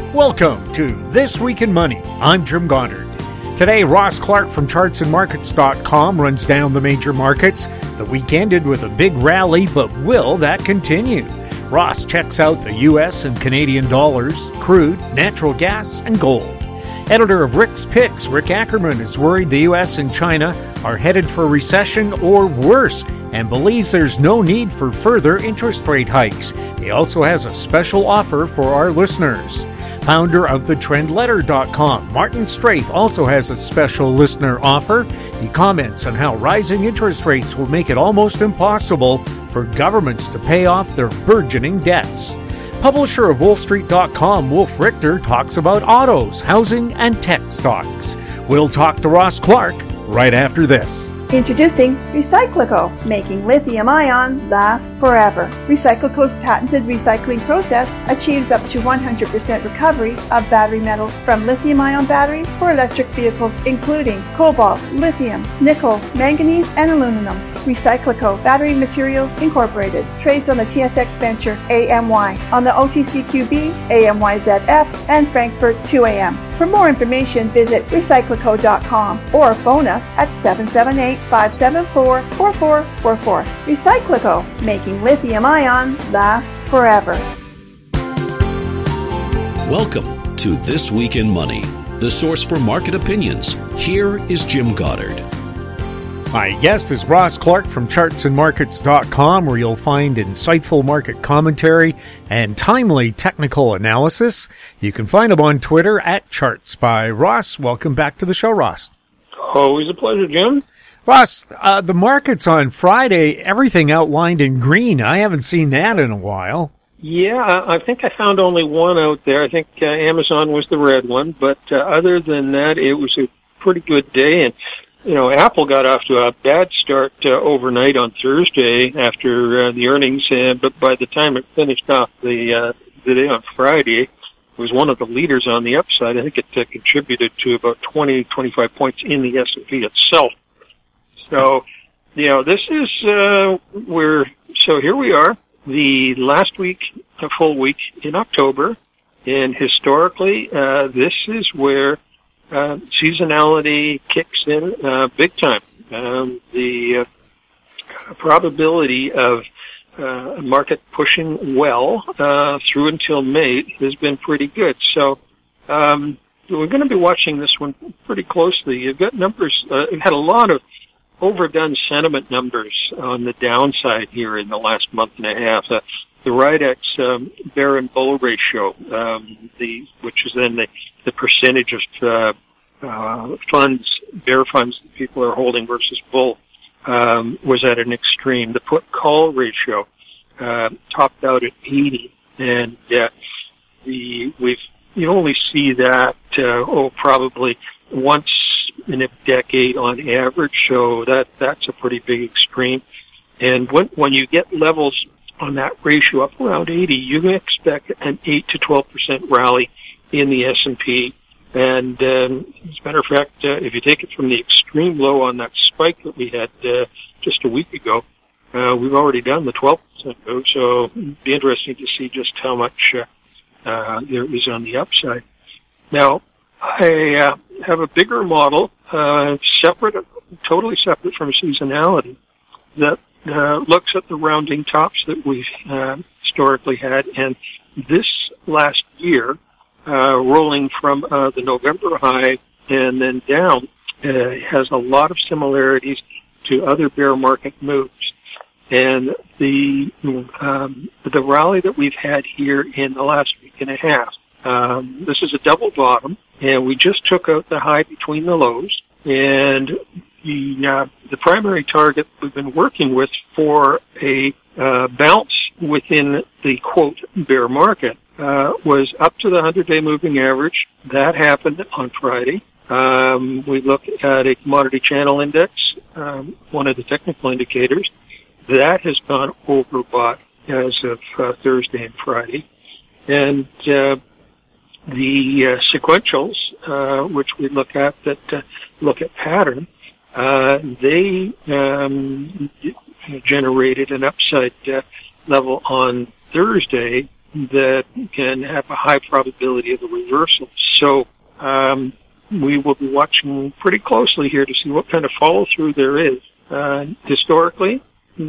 Welcome to This Week in Money. I'm Jim Goddard. Today, Ross Clark from chartsandmarkets.com runs down the major markets. The week ended with a big rally, but will that continue? Ross checks out the U.S. and Canadian dollars, crude, natural gas, and gold. Editor of Rick's Picks, Rick Ackerman, is worried the U.S. and China are headed for a recession or worse and believes there's no need for further interest rate hikes. He also has a special offer for our listeners. Founder of thetrendletter.com, Martin Straith, also has a special listener offer. He comments on how rising interest rates will make it almost impossible for governments to pay off their burgeoning debts. Publisher of WallStreet.com, Wolf Richter, talks about autos, housing, and tech stocks. We'll talk to Ross Clark right after this. Introducing Recyclico, making lithium-ion last forever. Recyclico's patented recycling process achieves up to 100% recovery of battery metals from lithium-ion batteries for electric vehicles, including cobalt, lithium, nickel, manganese, and aluminum. Recyclico Battery Materials Incorporated trades on the TSX Venture AMY, on the OTCQB AMYZF, and Frankfurt 2AM. For more information, visit recyclico.com or phone us at 778-574-4444. Recyclico, making lithium-ion last forever. Welcome to This Week in Money, the source for market opinions. Here is Jim Goddard. My guest is Ross Clark from chartsandmarkets.com, where you'll find insightful market commentary and timely technical analysis. You can find him on Twitter at Charts by Ross. Welcome back to the show, Ross. Always a pleasure, Jim. Ross, the markets on Friday, everything outlined in green. I haven't seen that in a while. Yeah, I think I found only one out there. I think Amazon was the red one, but other than that, it was a pretty good day. And you know, Apple got off to a bad start overnight on Thursday after the earnings, but by the time it finished off the day on Friday, it was one of the leaders on the upside. I think it contributed to about 20-25 points in the S&P itself. So, you know, this is so here we are, the last week, a full week in October, and historically, this is where seasonality kicks in big time. The probability of a market pushing well through until May has been pretty good. So we're going to be watching this one pretty closely. You've got numbers. We've had a lot of overdone sentiment numbers on the downside here in the last month and a half. The Ridex bear and bull ratio, which is then the percentage of funds, bear funds that people are holding versus bull, was at an extreme. The put-call ratio topped out at 80, and you only see that probably once in a decade on average. So that's a pretty big extreme. And when you get levels on that ratio up around 80, you can expect an 8 to 12% rally in the S&P. And as a matter of fact, if you take it from the extreme low on that spike that we had just a week ago, we've already done the 12% move. So it'd be interesting to see just how much there is on the upside. Now, I have a bigger model, totally separate from seasonality, that looks at the rounding tops that we've historically had. And this last year, rolling from the November high and then down, has a lot of similarities to other bear market moves. And the rally that we've had here in the last week and a half, this is a double bottom, and we just took out the high between the lows. And the primary target we've been working with for a bounce within the quote bear market was up to the 100-day moving average. That happened on Friday. We look at a commodity channel index, one of the technical indicators. That has gone overbought as of Thursday and Friday. And the sequentials, which we look at that look at pattern, they generated an upside level on Thursday that can have a high probability of a reversal. So we will be watching pretty closely here to see what kind of follow-through there is. Historically,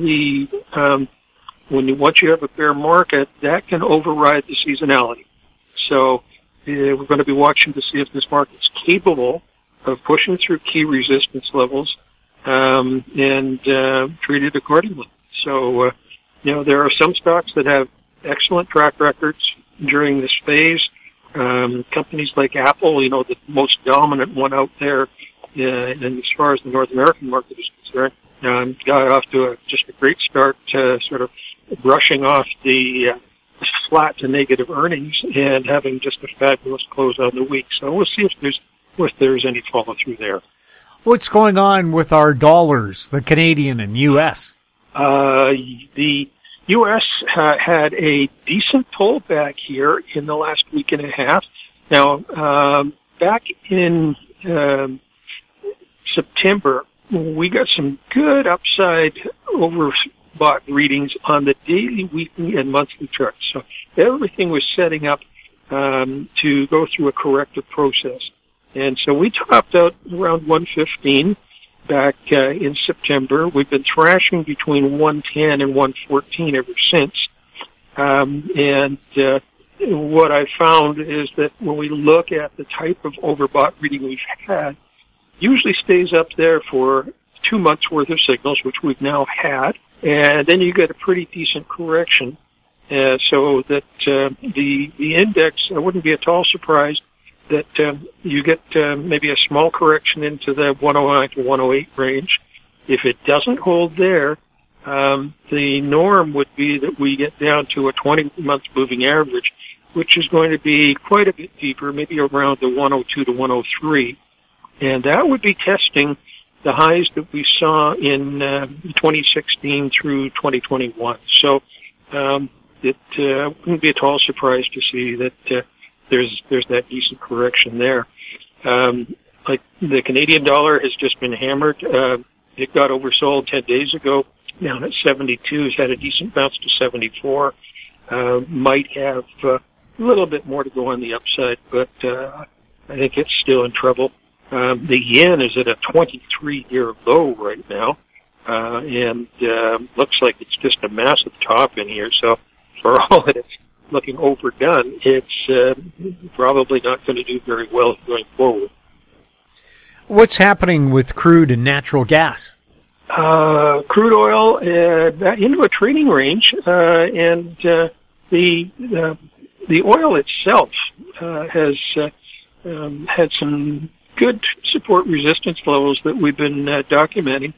once you have a bear market, that can override the seasonality. So we're going to be watching to see if this market's capable of pushing through key resistance levels and treat it accordingly. So, there are some stocks that have excellent track records during this phase. Companies like Apple, the most dominant one out there, and as far as the North American market is concerned, got off to just a great start, sort of brushing off the flat to negative earnings and having just a fabulous close on the week. So we'll see if there's any follow through there. What's going on with our dollars, the Canadian and U.S.? The U.S. had a decent pullback here in the last week and a half. Now, back in September, we got some good upside overbought readings on the daily, weekly, and monthly charts. So everything was setting up to go through a corrective process. And so we topped out around 115 back in September. We've been thrashing between 110 and 114 ever since. What I found is that when we look at the type of overbought reading we've had, usually stays up there for 2 months worth of signals, which we've now had, and then you get a pretty decent correction. So that the index, I wouldn't be at all surprised that you get maybe a small correction into the 109 to 108 range. If it doesn't hold there, the norm would be that we get down to a 20-month moving average, which is going to be quite a bit deeper, maybe around the 102 to 103. And that would be testing the highs that we saw in 2016 through 2021. So it wouldn't be at all surprised to see that there's that decent correction there. Like the Canadian dollar has just been hammered. It got oversold 10 days ago, down at 72. It's had a decent bounce to 74. Might have a little bit more to go on the upside, but I think it's still in trouble. The yen is at a 23-year low right now, and looks like it's just a massive top in here. So for all that it's looking overdone, it's probably not going to do very well going forward. What's happening with crude and natural gas? Crude oil into a trading range, and the oil itself has had some good support resistance levels that we've been documenting.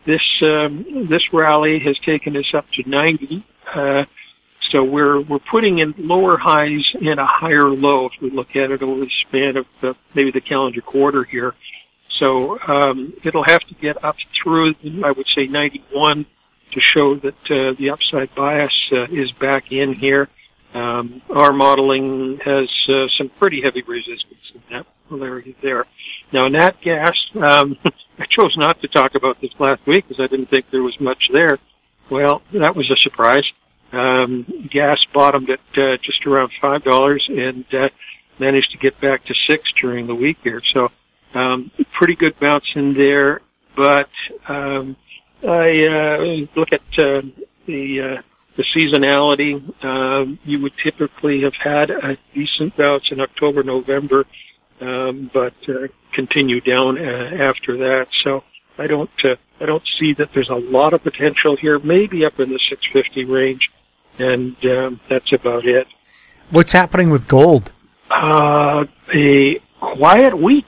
This rally has taken us up to 90. So we're putting in lower highs and a higher low if we look at it over the span of maybe the calendar quarter here. So it'll have to get up through, I would say, 91 to show that the upside bias is back in here. Our modeling has some pretty heavy resistance in that polarity there. Now, nat gas, I chose not to talk about this last week because I didn't think there was much there. Well, that was a surprise. Gas bottomed at just around $5 and managed to get back to $6 during the week here. So pretty good bounce in there. But I look at the seasonality. You would typically have had a decent bounce in October, November, but continue down after that. So I don't see that there's a lot of potential here. Maybe up in the 650 range, and that's about it. What's happening with gold? A quiet week.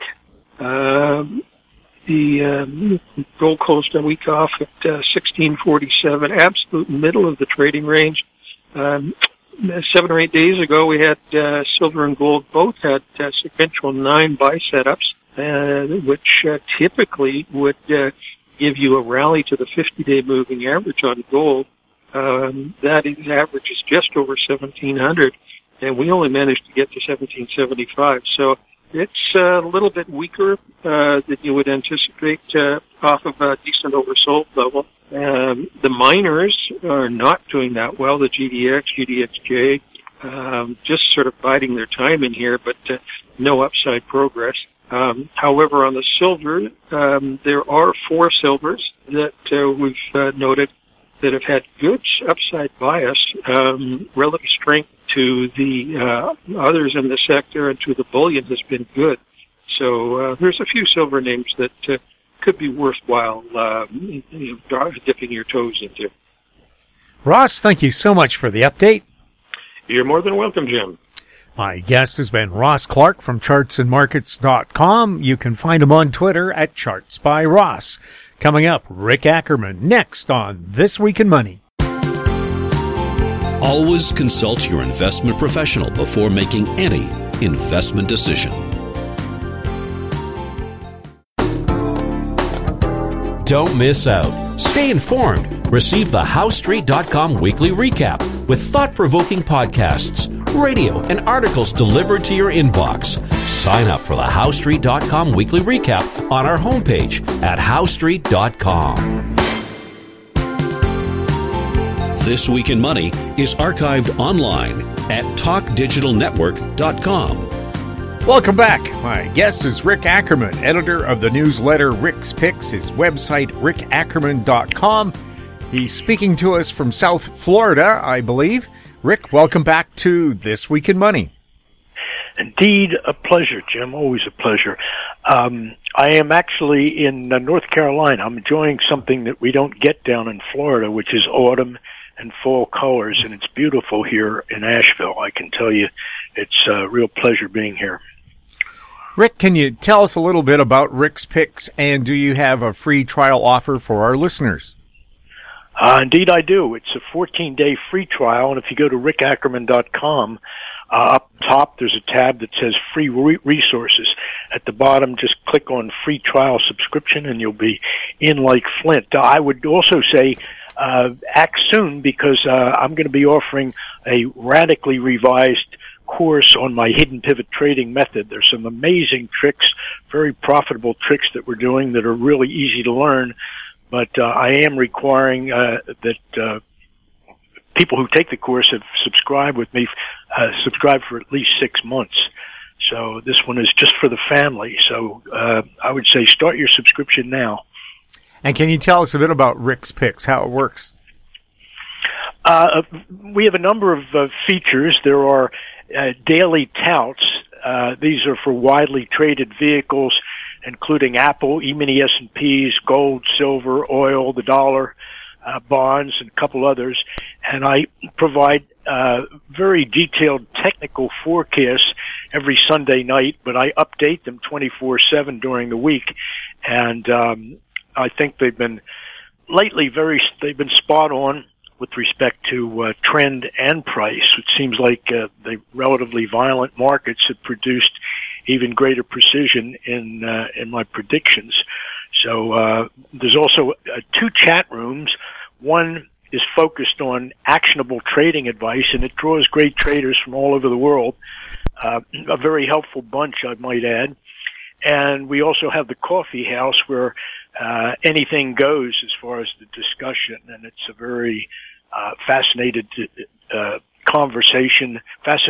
The gold closed a week off at 1647, absolute middle of the trading range. 7 or 8 days ago, we had silver and gold both had sequential 9 buy setups, which typically would give you a rally to the 50-day moving average on gold. That average is just over 1,700, and we only managed to get to 1,775. So it's a little bit weaker than you would anticipate off of a decent oversold level. The miners are not doing that well. The GDX, GDXJ, just sort of biding their time in here, but no upside progress. However, on the silver, there are 4 silvers that we've noted that have had good upside bias, relative strength to the others in the sector and to the bullion has been good. So there's a few silver names that could be worthwhile dipping your toes into. Ross, thank you so much for the update. You're more than welcome, Jim. My guest has been Ross Clark from chartsandmarkets.com. You can find him on Twitter at ChartsByRoss. Coming up, Rick Ackerman next on This Week in Money. Always consult your investment professional before making any investment decision. Don't miss out. Stay informed. Receive the HowStreet.com weekly recap with thought-provoking podcasts, radio, and articles delivered to your inbox. Sign up for the HowStreet.com weekly recap on our homepage at HowStreet.com. This Week in Money is archived online at TalkDigitalNetwork.com. Welcome back. My guest is Rick Ackerman, editor of the newsletter Rick's Picks, his website, rickackerman.com. He's speaking to us from South Florida, I believe. Rick, welcome back to This Week in Money. Indeed, a pleasure, Jim. Always a pleasure. I am actually in North Carolina. I'm enjoying something that we don't get down in Florida, which is autumn and fall colors, and it's beautiful here in Asheville. I can tell you it's a real pleasure being here. Rick, can you tell us a little bit about Rick's Picks, and do you have a free trial offer for our listeners? Indeed, I do. It's a 14-day free trial, and if you go to rickackerman.com, up top there's a tab that says Free Resources. At the bottom, just click on Free Trial Subscription, and you'll be in like Flint. I would also say act soon, because I'm going to be offering a radically revised course on my hidden pivot trading method. There's some amazing tricks, very profitable tricks that we're doing that are really easy to learn, but I am requiring that people who take the course have subscribed with me, subscribed for at least 6 months. So this one is just for the family. So I would say start your subscription now. And can you tell us a bit about Rick's Picks, how it works? We have a number of features. There are daily touts. These are for widely traded vehicles, including Apple, E-mini S&Ps, gold, silver, oil, the dollar, bonds, and a couple others. And I provide very detailed technical forecasts every Sunday night, but I update them 24/7 during the week. And I think they've been spot on with respect to trend and price. It seems like the relatively violent markets have produced even greater precision in my predictions. So there's also 2 chat rooms. One is focused on actionable trading advice, and it draws great traders from all over the world. A very helpful bunch, I might add. And we also have the coffee house, where anything goes as far as the discussion, and it's a very fascinating conversation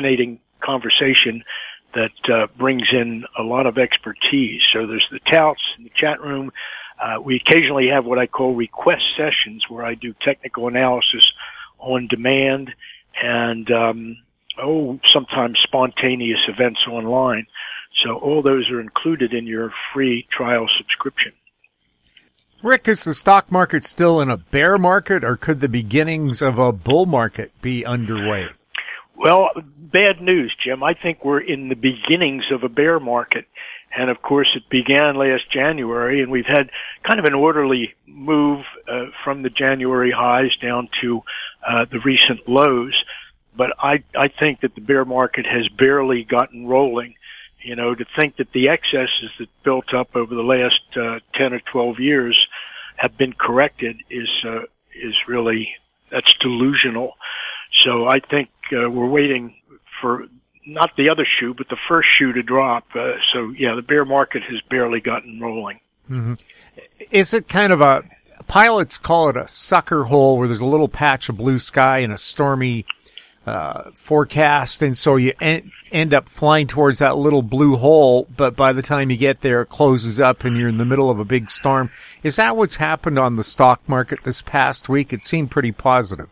that brings in a lot of expertise. So there's the touts in the chat room. We occasionally have what I call request sessions, where I do technical analysis on demand, and sometimes spontaneous events online. So all those are included in your free trial subscription. Rick, is the stock market still in a bear market, or could the beginnings of a bull market be underway? Well, bad news, Jim. I think we're in the beginnings of a bear market. And, of course, it began last January, and we've had kind of an orderly move from the January highs down to the recent lows. But I think that the bear market has barely gotten rolling. You know, to think that the excesses that built up over the last 10 or 12 years have been corrected is really, that's delusional. So I think we're waiting for not the other shoe, but the first shoe to drop. So, yeah, the bear market has barely gotten rolling. Mm-hmm. Is it kind of pilots call it a sucker hole, where there's a little patch of blue sky and a stormy forecast, and so you end up flying towards that little blue hole, but by the time you get there, it closes up and you're in the middle of a big storm. Is that what's happened on the stock market this past week? It seemed pretty positive.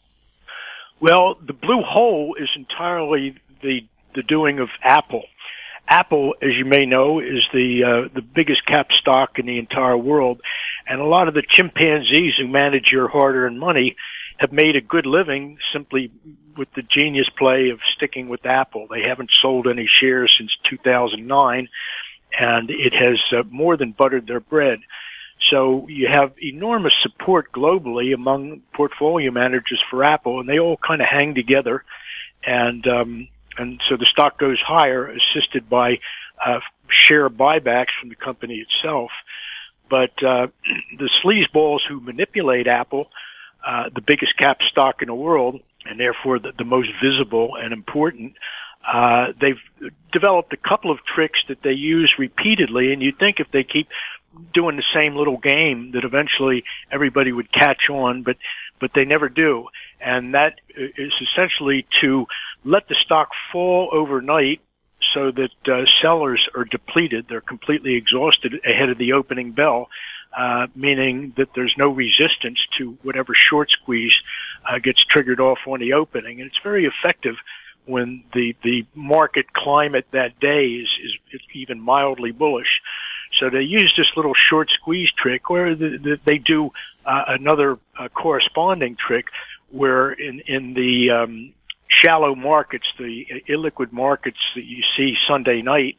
Well, the blue hole is entirely the doing of Apple. Apple, as you may know, is the biggest cap stock in the entire world, and a lot of the chimpanzees who manage your hard-earned money have made a good living simply with the genius play of sticking with Apple. They haven't sold any shares since 2009, and it has more than buttered their bread. So you have enormous support globally among portfolio managers for Apple, and they all kind of hang together, and so the stock goes higher, assisted by share buybacks from the company itself. But the sleazeballs who manipulate Apple, the biggest cap stock in the world, and therefore the most visible and important, they've developed a couple of tricks that they use repeatedly, and you'd think if they keep doing the same little game that eventually everybody would catch on, but they never do. And that is essentially to let the stock fall overnight so that sellers are depleted. They're completely exhausted ahead of the opening bell, meaning that there's no resistance to whatever short squeeze gets triggered off on the opening. And it's very effective when the market climate that day is even mildly bullish. So they use this little short squeeze trick, or they do another corresponding trick where in the shallow markets, the illiquid markets that you see Sunday night,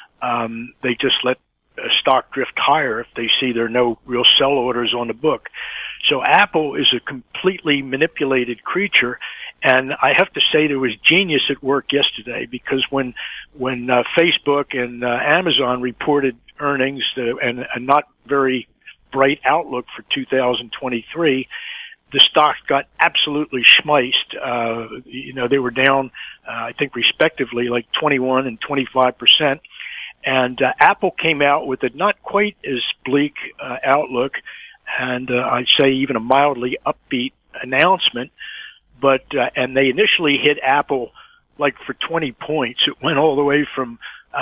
they just let a stock drift higher if they see there are no real sell orders on the book. So Apple is a completely manipulated creature, and I have to say there was genius at work yesterday, because when Facebook and Amazon reported earnings and a not very bright outlook for 2023, the stocks got absolutely schmeiced. They were down, I think respectively, like 21 and 25%. And Apple came out with a not quite as bleak outlook, and I'd say even a mildly upbeat announcement. But and they initially hit Apple like for 20 points. It went all the way from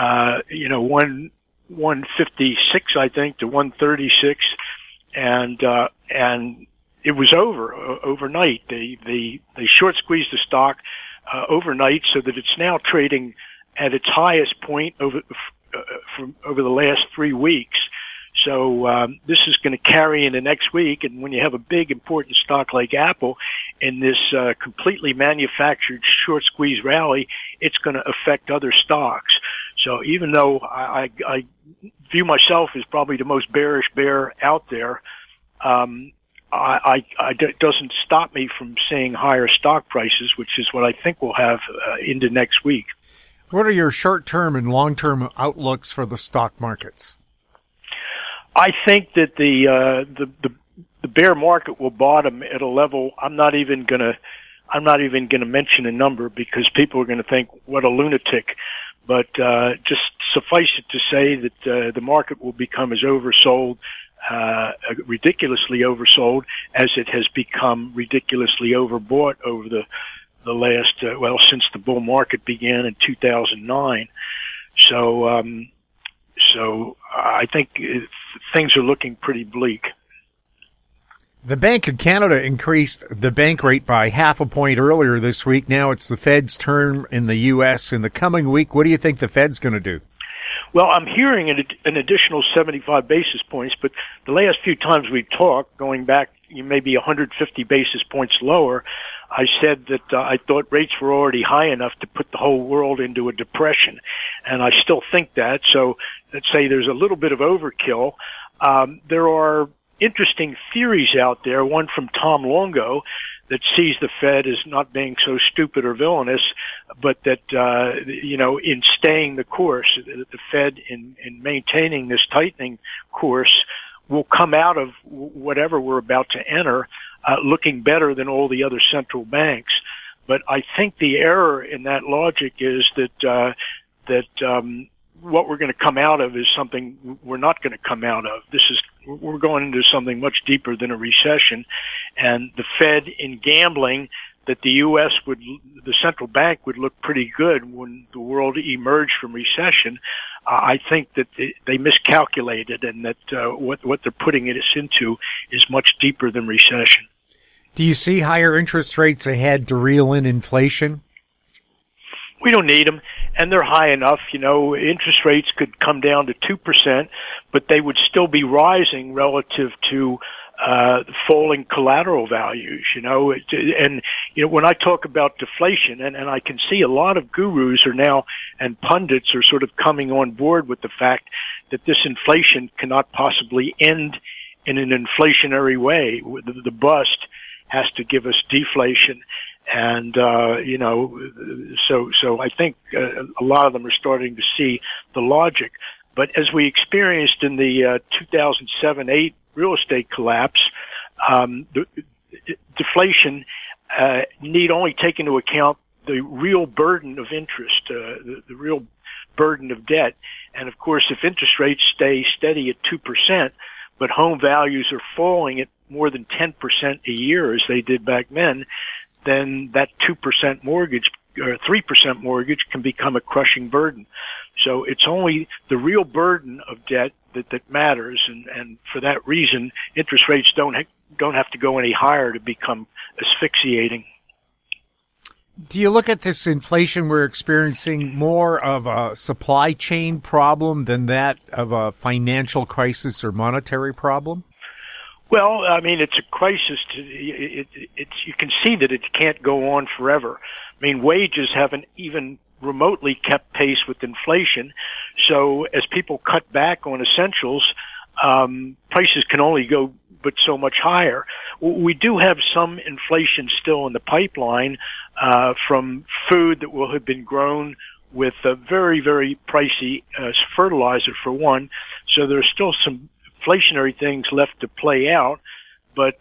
156, I think, to 136, and it was overnight. They short squeezed the stock overnight, so that it's now trading at its highest point over the last 3 weeks. So this is going to carry into next week, and when you have a big important stock like Apple in this completely manufactured short squeeze rally, it's going to affect other stocks. So even though I view myself as probably the most bearish bear out there, it doesn't stop me from seeing higher stock prices, which is what I think we'll have into next week. What are your short-term and long-term outlooks for the stock markets? I think that the bear market will bottom at a level I'm not even going to mention a number, because people are going to think, what a lunatic. But just suffice it to say that the market will become as oversold, ridiculously oversold, as it has become ridiculously overbought over the last since the bull market began in 2009. So I think things are looking pretty bleak. The Bank of Canada increased the bank rate by 0.5 point earlier this week. Now it's the Fed's turn in the U.S. in the coming week. What do you think the Fed's going to do? Well, I'm hearing an additional 75 basis points, but the last few times we've talked, going back maybe 150 basis points lower, I said that I thought rates were already high enough to put the whole world into a depression, and I still think that. So let's say there's a little bit of overkill. There are interesting theories out there, one from Tom Longo, that sees the Fed as not being so stupid or villainous, but that, in staying the course, the Fed in maintaining this tightening course will come out of whatever we're about to enter looking better than all the other central banks. But I think the error in that logic is that what we're going to come out of is something we're not going to come out of. We're going into something much deeper than a recession, and the Fed, in gambling that the U.S. the central bank would look pretty good when the world emerged from recession. I think that they miscalculated, and that what they're putting us into is much deeper than recession. Do you see higher interest rates ahead to reel in inflation? We don't need them, and they're high enough. Interest rates could come down to 2%, but they would still be rising relative to falling collateral values, and when I talk about deflation, and I can see a lot of gurus are now, and pundits are sort of coming on board with the fact that this inflation cannot possibly end in an inflationary way. The bust has to give us deflation. And, so I think a lot of them are starting to see the logic. But as we experienced in the 2007-8 real estate collapse, the deflation need only take into account the real burden of interest, the real burden of debt. And, of course, if interest rates stay steady at 2%, but home values are falling at more than 10% a year as they did back then that 2% mortgage or 3% mortgage can become a crushing burden. So it's only the real burden of debt that matters, and for that reason, interest rates don't have to go any higher to become asphyxiating. Do you look at this inflation we're experiencing more of a supply chain problem than that of a financial crisis or monetary problem? Well, I mean, it's a crisis. You can see that it can't go on forever. I mean, wages haven't even remotely kept pace with inflation. So as people cut back on essentials, prices can only go but so much higher. We do have some inflation still in the pipeline from food that will have been grown with a very, very pricey fertilizer, for one. So there's still some inflationary things left to play out, but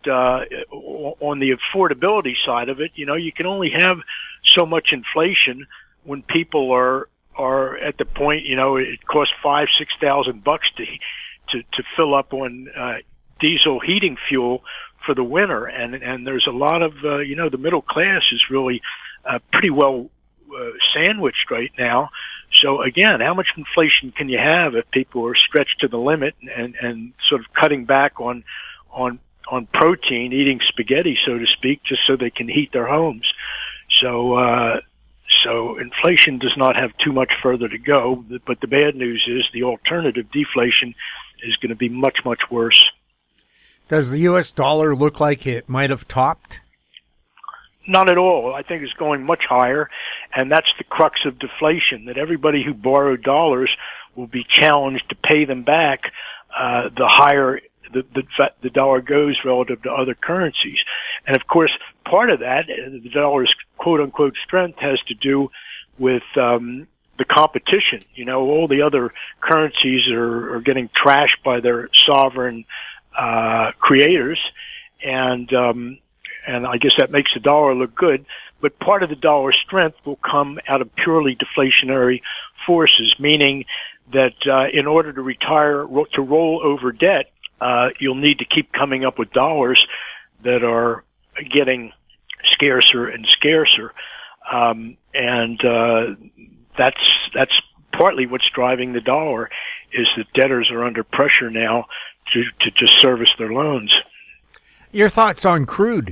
on the affordability side of it, you can only have so much inflation when people are at the point, it costs $5,000-$6,000 to fill up on diesel heating fuel for the winter, and there's a lot of the middle class is really pretty well sandwiched right now. So again, how much inflation can you have if people are stretched to the limit and sort of cutting back on protein, eating spaghetti, so to speak, just so they can heat their homes? So inflation does not have too much further to go, but the bad news is the alternative, deflation, is going to be much, much worse. Does the U.S. dollar look like it might have topped? Not at all. I think it's going much higher, and that's the crux of deflation, that everybody who borrowed dollars will be challenged to pay them back the higher the dollar goes relative to other currencies. And, of course, part of that, the dollar's quote-unquote strength, has to do with the competition. All the other currencies are getting trashed by their sovereign creators, and I guess that makes the dollar look good. But part of the dollar's strength will come out of purely deflationary forces, meaning that in order to roll over debt, you'll need to keep coming up with dollars that are getting scarcer and scarcer, and that's partly what's driving the dollar, is that debtors are under pressure now to just service their loans. Your thoughts on crude?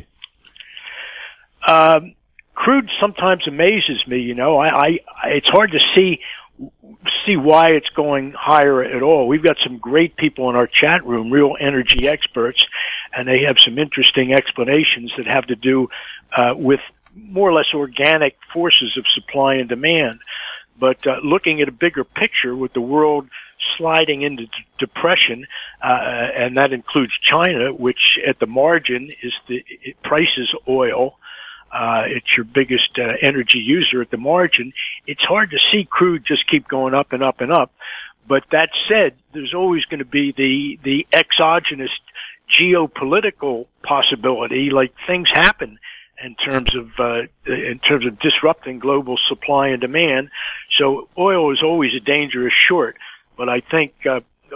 Crude sometimes amazes me. It's hard to see why it's going higher at all. We've got some great people in our chat room, real energy experts, and they have some interesting explanations that have to do with more or less organic forces of supply and demand. But looking at a bigger picture, with the world sliding into depression, and that includes China, which at the margin it prices oil. It's your biggest energy user at the margin. It's hard to see crude just keep going up and up and up. But that said, there's always going to be the exogenous geopolitical possibility, like things happen in terms of disrupting global supply and demand. So oil is always a dangerous short. But I think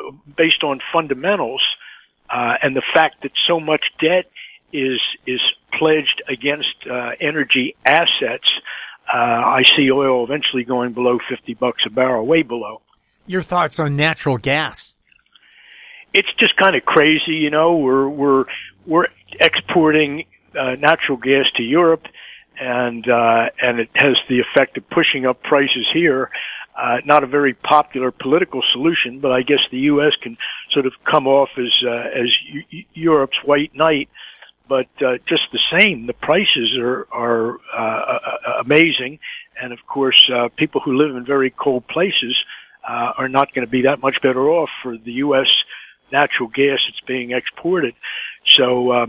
based on fundamentals and the fact that so much debt is pledged against energy assets, I see oil eventually going below $50 a barrel, way below. Your thoughts on natural gas? It's just kind of crazy, you know. We're exporting natural gas to Europe, and it has the effect of pushing up prices here. Not a very popular political solution, but I guess the U.S. can sort of come off as Europe's white knight. But just the same, the prices are amazing, and of course, people who live in very cold places are not going to be that much better off for the U.S. natural gas that's being exported. So,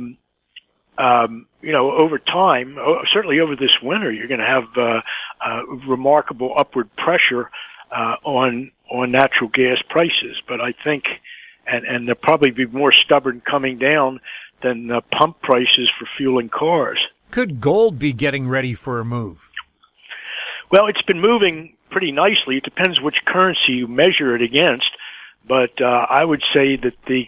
you know, over time, certainly over this winter, you're going to have remarkable upward pressure on natural gas prices. But I think, and they'll probably be more stubborn coming down than pump prices for fueling cars. Could gold be getting ready for a move? Well, it's been moving pretty nicely. It depends which currency you measure it against, but I would say that the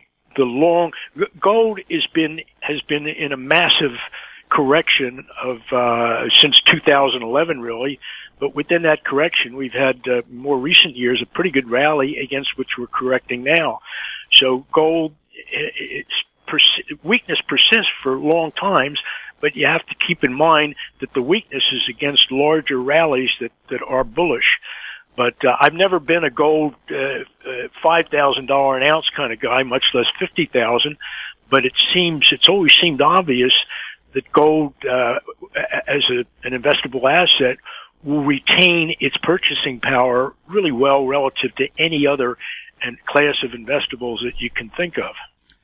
gold has been in a massive correction of since 2011, really. But within that correction, we've had more recent years a pretty good rally against which we're correcting now. So gold, weakness persists for long times, but you have to keep in mind that the weakness is against larger rallies that are bullish. But I've never been a gold $5,000 an ounce kind of guy, much less 50,000. But it's always seemed obvious that gold, as an investable asset, will retain its purchasing power really well relative to any other class of investables that you can think of.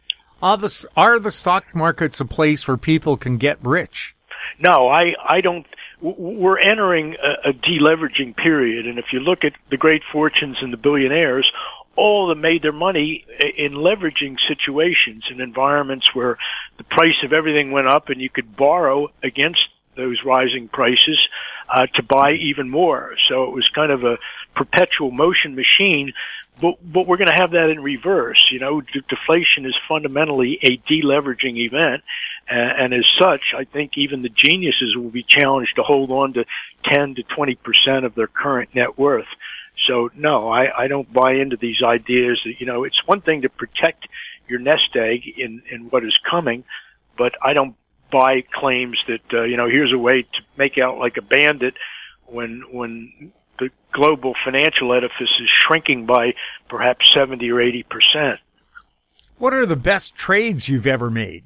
Are the stock markets a place where people can get rich? No, I don't. We're entering a deleveraging period, and if you look at the great fortunes and the billionaires, all of them made their money in leveraging situations in environments where the price of everything went up and you could borrow against those rising prices to buy even more. So it was kind of a perpetual motion machine, but we're going to have that in reverse. You know, deflation is fundamentally a deleveraging event, and as such, I think even the geniuses will be challenged to hold on to 10 to 20% of their current net worth. So no, I don't buy into these ideas that, you know, it's one thing to protect your nest egg in what is coming, but I don't buy claims that, you know, here's a way to make out like a bandit when the global financial edifice is shrinking by perhaps 70 or 80%. What are the best trades you've ever made?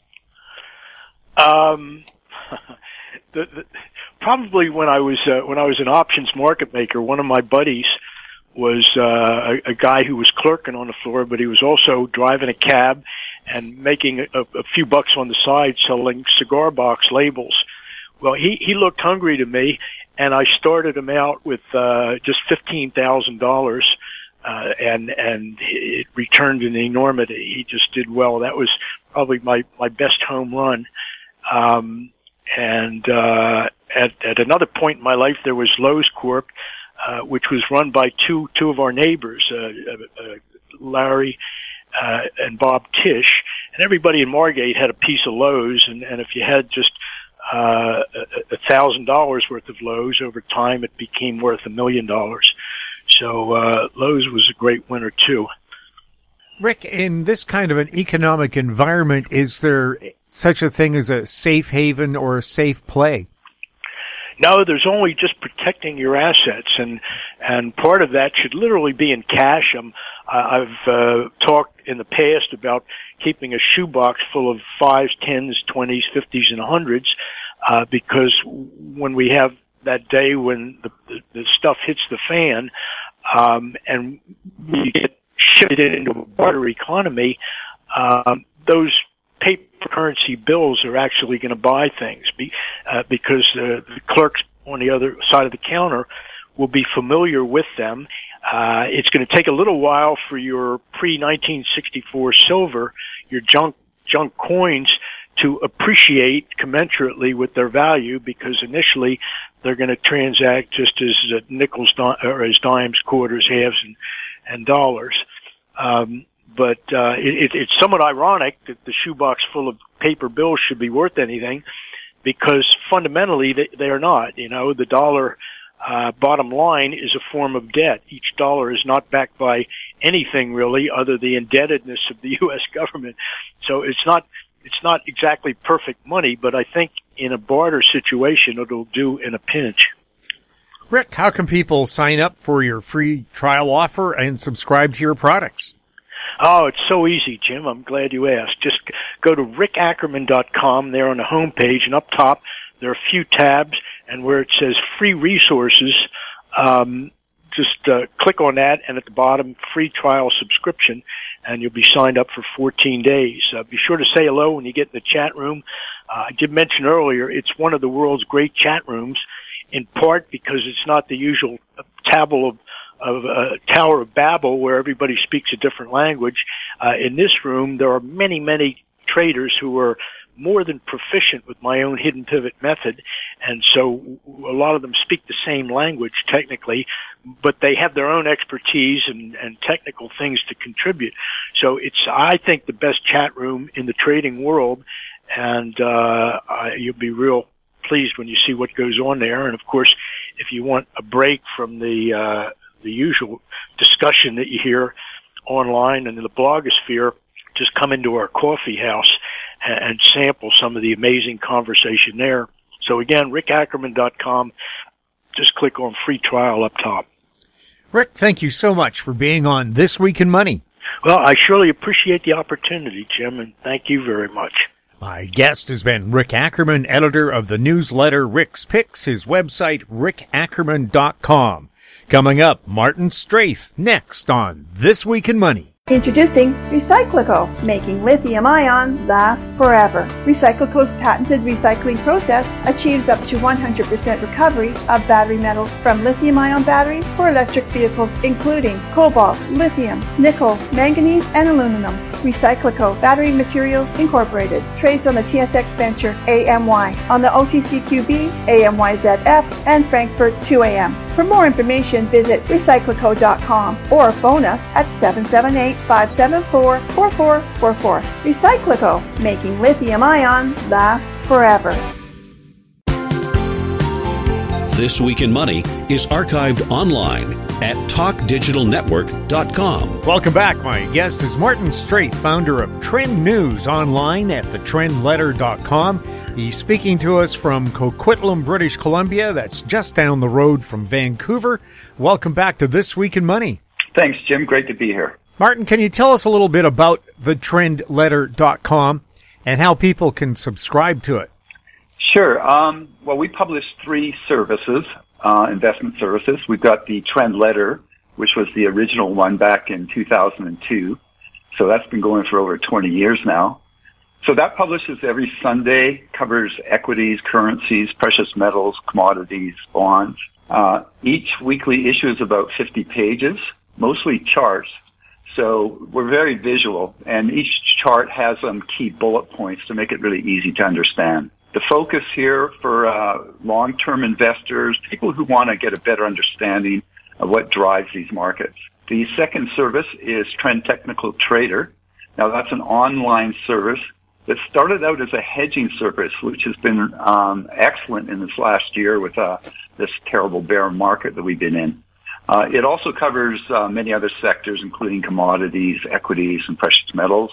Probably when I was an options market maker, one of my buddies was a guy who was clerking on the floor, but he was also driving a cab and making a few bucks on the side selling cigar box labels. Well, he looked hungry to me, and I started him out with just $15,000, and it returned an enormity. He just did well. That was probably my best home run. And at another point in my life, there was Lowe's Corp, which was run by two of our neighbors, Larry and Bob Tish, and everybody in Margate had a piece of Lowe's, and if you had just $1,000 worth of Lowe's, over time it became worth $1 million. So Lowe's was a great winner too. Rick, in this kind of an economic environment, is there such a thing as a safe haven or a safe play? No, there's only just protecting your assets, and part of that should literally be in cash. I've talked in the past about keeping a shoebox full of 5s, 10s, 20s, 50s, and 100s, because when we have that day when the stuff hits the fan, and we get shifted into a barter economy, those paper currency bills are actually going to buy things because the clerks on the other side of the counter will be familiar with them. It's going to take a little while for your pre-1964 silver, your junk coins, to appreciate commensurately with their value, because initially they're going to transact just as nickels or as dimes, quarters, halves, and dollars. But it's somewhat ironic that the shoebox full of paper bills should be worth anything, because fundamentally they are not. You know, the dollar bottom line is a form of debt. Each dollar is not backed by anything really other than the indebtedness of the U.S. government. So it's not exactly perfect money, but I think in a barter situation it'll do in a pinch. Rick, how can people sign up for your free trial offer and subscribe to your products? Oh, it's so easy, Jim. I'm glad you asked. Just go to rickackerman.com there on the home page, and up top there are a few tabs, and where it says free resources, just click on that, and at the bottom, free trial subscription, and you'll be signed up for 14 days. Be sure to say hello when you get in the chat room. I did mention earlier, it's one of the world's great chat rooms, in part because it's not the usual Tower of Babel where everybody speaks a different language. In this room, there are many, many traders who are more than proficient with my own hidden pivot method, and so a lot of them speak the same language technically, but they have their own expertise and technical things to contribute. So it's, I think, the best chat room in the trading world, and you'll be real pleased when you see what goes on there. And of course, if you want a break from the usual discussion that you hear online and in the blogosphere, just come into our coffee house and sample some of the amazing conversation there. So again, rickackerman.com, just click on free trial up top. Rick, thank you so much for being on This Week in Money. Well, I surely appreciate the opportunity, Jim, and thank you very much. My guest has been Rick Ackerman, editor of the newsletter Rick's Picks, his website, rickackerman.com. Coming up, Martin Straith, next on This Week in Money. Introducing Recyclico, making lithium-ion last forever. Recyclico's patented recycling process achieves up to 100% recovery of battery metals from lithium-ion batteries for electric vehicles, including cobalt, lithium, nickel, manganese, and aluminum. Recyclico Battery Materials Incorporated trades on the TSX Venture AMY, on the OTCQB, AMYZF, and Frankfurt 2AM. For more information, visit recyclico.com or phone us at 778-574-4444. Recyclico, making lithium-ion last forever. This Week in Money is archived online at talkdigitalnetwork.com. Welcome back. My guest is Martin Straith, founder of Trend News online at thetrendletter.com. He's speaking to us from Coquitlam, British Columbia. That's just down the road from Vancouver. Welcome back to This Week in Money. Thanks, Jim. Great to be here. Martin, can you tell us a little bit about thetrendletter.com and how people can subscribe to it? Sure. Well, we publish 3 services, investment services. We've got the Trend Letter, which was the original one back in 2002. So that's been going for over 20 years now. So that publishes every Sunday, covers equities, currencies, precious metals, commodities, bonds. Each weekly issue is about 50 pages, mostly charts. So we're very visual, and each chart has some key bullet points to make it really easy to understand. The focus here for long-term investors, people who want to get a better understanding of what drives these markets. The second service is Trend Technical Trader. Now, that's an online service that started out as a hedging service, which has been excellent in this last year with this terrible bear market that we've been in. It also covers many other sectors, including commodities, equities, and precious metals.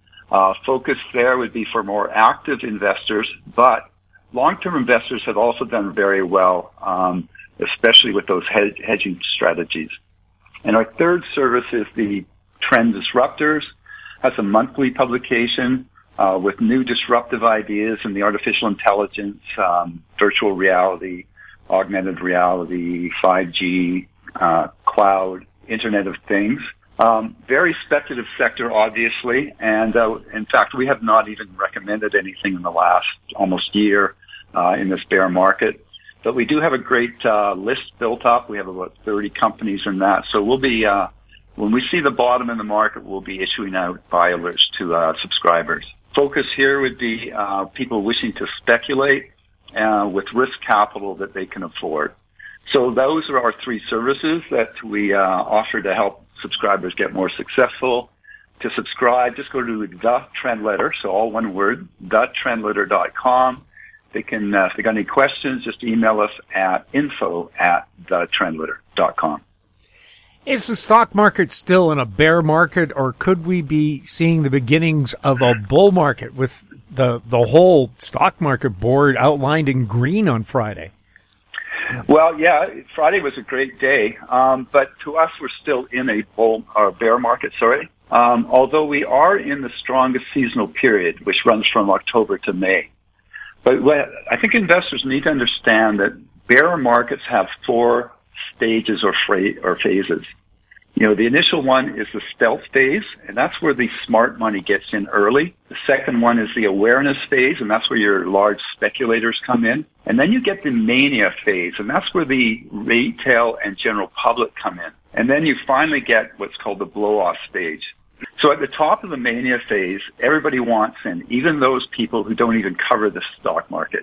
Focus there would be for more active investors, but long-term investors have also done very well, especially with those hedging strategies. And our third service is the Trend Disruptors. That's a monthly publication with new disruptive ideas in the artificial intelligence, virtual reality, augmented reality, 5G, cloud, Internet of Things. Very speculative sector, obviously, and in fact, we have not even recommended anything in the last almost year in this bear market. But we do have a great list built up. We have about 30 companies in that. So we'll be, when we see the bottom in the market, we'll be issuing out buy alerts to subscribers. Focus here would be people wishing to speculate with risk capital that they can afford. So those are our 3 services that we offer to help subscribers get more successful. To subscribe, just go to The Trend Letter, so all one word, thetrendletter.com. They can, if they got any questions, just email us at info@thetrendletter.com. Is the stock market still in a bear market, or could we be seeing the beginnings of a bull market with the whole stock market board outlined in green on Friday? Well, yeah, Friday was a great day, but to us, we're still in a bear market, although we are in the strongest seasonal period, which runs from October to May. But what I think investors need to understand that bear markets have 4 stages or phases. The initial one is the stealth phase, and that's where the smart money gets in early. The second one is the awareness phase, and that's where your large speculators come in. And then you get the mania phase, and that's where the retail and general public come in. And then you finally get what's called the blow-off stage. So at the top of the mania phase, everybody wants in, even those people who don't even cover the stock market.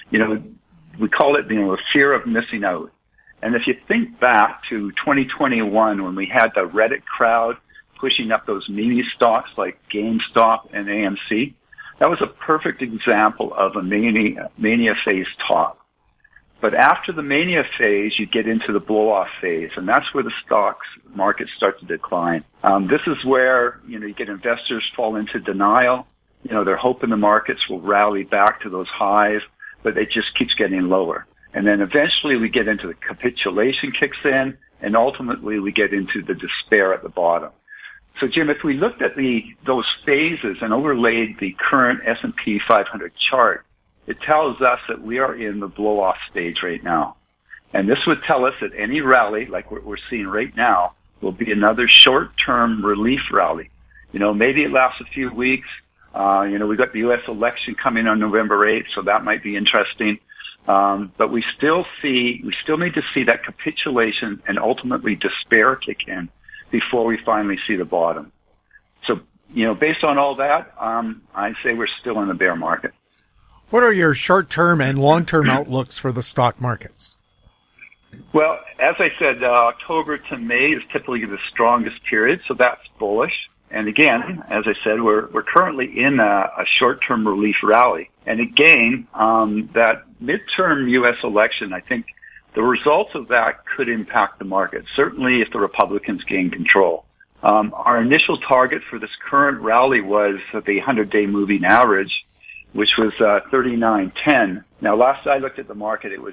We call it, the fear of missing out. And if you think back to 2021 when we had the Reddit crowd pushing up those meme stocks like GameStop and AMC, that was a perfect example of a mania phase top. But after the mania phase, you get into the blow-off phase, and that's where the stocks markets start to decline. This is where, you get investors fall into denial. They're hoping the markets will rally back to those highs, but it just keeps getting lower. And then eventually we get into the capitulation kicks in, and ultimately we get into the despair at the bottom. So, Jim, if we looked at those phases and overlaid the current S&P 500 chart, it tells us that we are in the blow-off stage right now. And this would tell us that any rally, like what we're seeing right now, will be another short-term relief rally. Maybe it lasts a few weeks. We've got the U.S. election coming on November 8th, so that might be interesting. But we still need to see that capitulation and ultimately despair kick in before we finally see the bottom. So, based on all that, I say we're still in the bear market. What are your short-term and long-term outlooks for the stock markets? Well, as I said, October to May is typically the strongest period, so that's bullish. And again, as I said, we're currently in a short-term relief rally. And again, that midterm U.S. election, I think the results of that could impact the market, certainly if the Republicans gain control. Our initial target for this current rally was the 100-day moving average, which was 39.10. Now, last I looked at the market, it was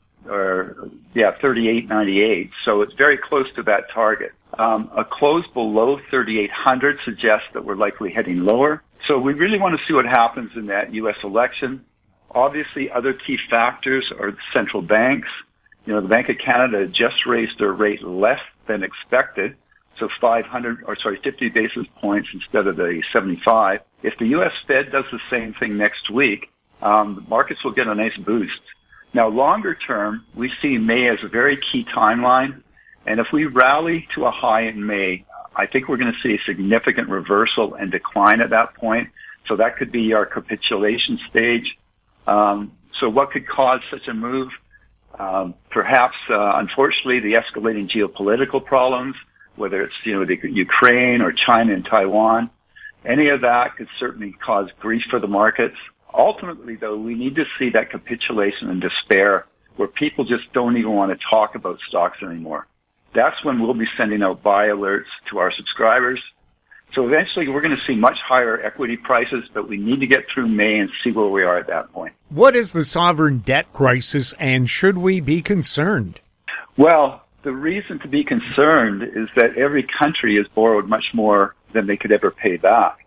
38.98. So it's very close to that target. A close below 3,800 suggests that we're likely heading lower. So we really want to see what happens in that U.S. election. Obviously, other key factors are the central banks. The Bank of Canada just raised their rate less than expected, so 50 basis points instead of the 75. If the U.S. Fed does the same thing next week, the markets will get a nice boost. Now, longer term, we see May as a very key timeline. And if we rally to a high in May, I think we're going to see a significant reversal and decline at that point. So that could be our capitulation stage. So what could cause such a move? Perhaps, unfortunately, the escalating geopolitical problems, whether it's, the Ukraine or China and Taiwan. Any of that could certainly cause grief for the markets. Ultimately, though, we need to see that capitulation and despair where people just don't even want to talk about stocks anymore. That's when we'll be sending out buy alerts to our subscribers. So eventually we're going to see much higher equity prices, but we need to get through May and see where we are at that point. What is the sovereign debt crisis, and should we be concerned? Well, the reason to be concerned is that every country has borrowed much more than they could ever pay back.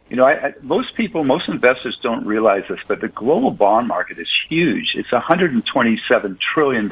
Most investors don't realize this, but the global bond market is huge. It's $127 trillion.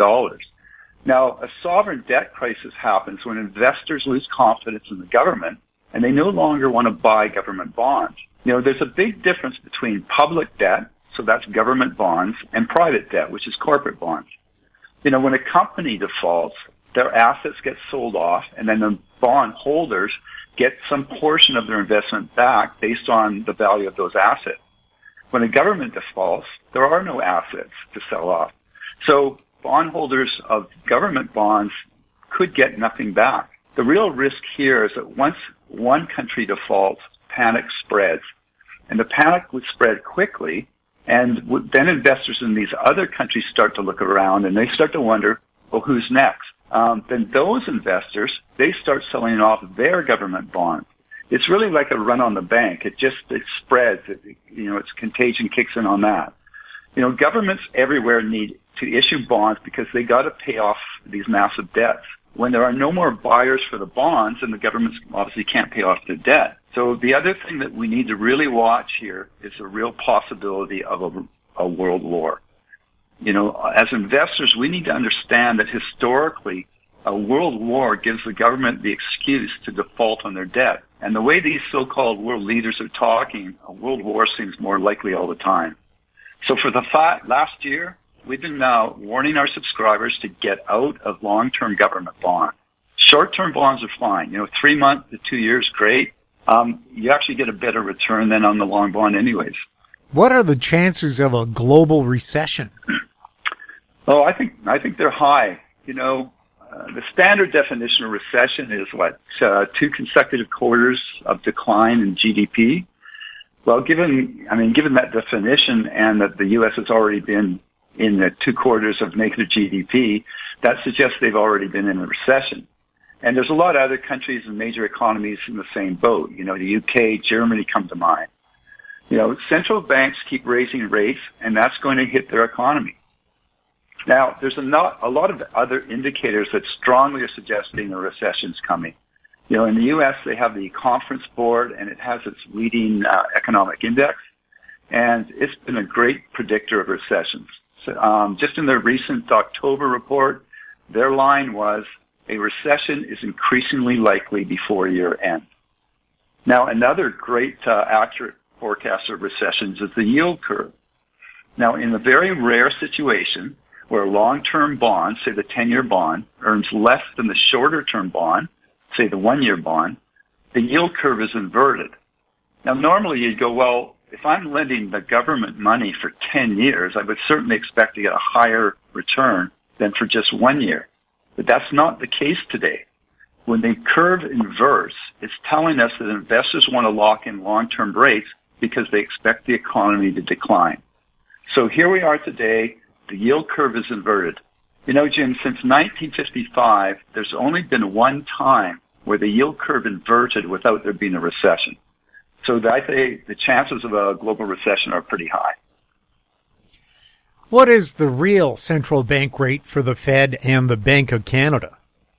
Now, a sovereign debt crisis happens when investors lose confidence in the government and they no longer want to buy government bonds. There's a big difference between public debt, so that's government bonds, and private debt, which is corporate bonds. When a company defaults, their assets get sold off, and then the bond holders get some portion of their investment back based on the value of those assets. When a government defaults, there are no assets to sell off. So bondholders of government bonds could get nothing back. The real risk here is that once one country defaults, panic spreads. And the panic would spread quickly, and then investors in these other countries start to look around and they start to wonder, well, who's next? Then those investors, they start selling off their government bonds. It's really like a run on the bank. It spreads. Its contagion kicks in on that. Governments everywhere need to issue bonds because they got to pay off these massive debts. When there are no more buyers for the bonds, then the governments obviously can't pay off their debt. So the other thing that we need to really watch here is a real possibility of a world war. As investors, we need to understand that historically, a world war gives the government the excuse to default on their debt. And the way these so-called world leaders are talking, a world war seems more likely all the time. So for the last year, we've been now warning our subscribers to get out of long-term government bonds. Short-term bonds are fine. 3 months to 2 years, great. You actually get a better return than on the long bond anyways. What are the chances of a global recession? Oh, I think they're high. The standard definition of recession is 2 consecutive quarters of decline in GDP. Well, given that definition and that the U.S. has already been in the 2 quarters of negative GDP, that suggests they've already been in a recession. And there's a lot of other countries and major economies in the same boat. The UK, Germany come to mind. Central banks keep raising rates, and that's going to hit their economy. Now, there's a lot of other indicators that strongly are suggesting a recession's coming. In the U.S., they have the Conference Board, and it has its leading economic index, and it's been a great predictor of recessions. So, just in their recent October report, their line was, a recession is increasingly likely before year end. Now, another great accurate forecaster of recessions is the yield curve. Now, in a very rare situation where long-term bonds, say the 10-year bond, earns less than the shorter-term bond, say the 1-year bond, the yield curve is inverted. Now, normally you'd go, well, if I'm lending the government money for 10 years, I would certainly expect to get a higher return than for just 1 year. But that's not the case today. When the curve inverts, it's telling us that investors want to lock in long-term rates because they expect the economy to decline. So here we are today. The yield curve is inverted. Jim, since 1955, there's only been one time where the yield curve inverted without there being a recession. So I think the chances of a global recession are pretty high. What is the real central bank rate for the Fed and the Bank of Canada?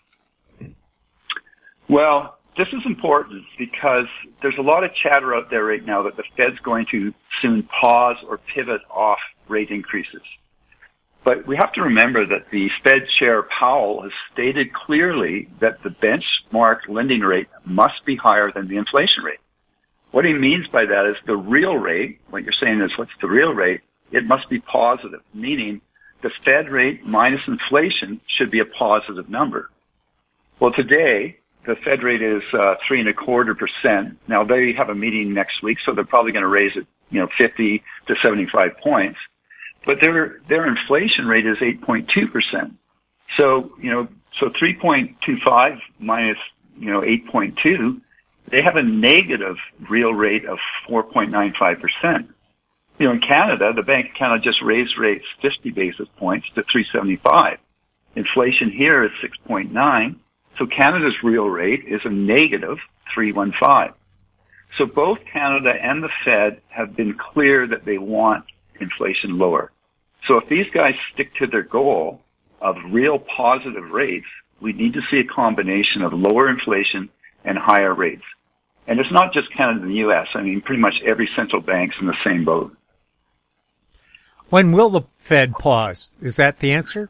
Well, this is important because there's a lot of chatter out there right now that the Fed's going to soon pause or pivot off rate increases. But we have to remember that the Fed Chair Powell has stated clearly that the benchmark lending rate must be higher than the inflation rate. What he means by that is the real rate, what you're saying is what's the real rate, it must be positive, meaning the Fed rate minus inflation should be a positive number. Well, today, the Fed rate is 3.25%. Now, they have a meeting next week, so they're probably going to raise it, 50 to 75 points. But their inflation rate is 8.2%. So 3.25 minus, 8.2, they have a negative real rate of 4.95%. In Canada, the Bank of Canada just raised rates 50 basis points to 3.75. Inflation here is 6.9. So Canada's real rate is a negative 3.15. So both Canada and the Fed have been clear that they want inflation lower. So if these guys stick to their goal of real positive rates, we need to see a combination of lower inflation and higher rates. And it's not just Canada and the U.S. Pretty much every central bank's in the same boat. When will the Fed pause? Is that the answer?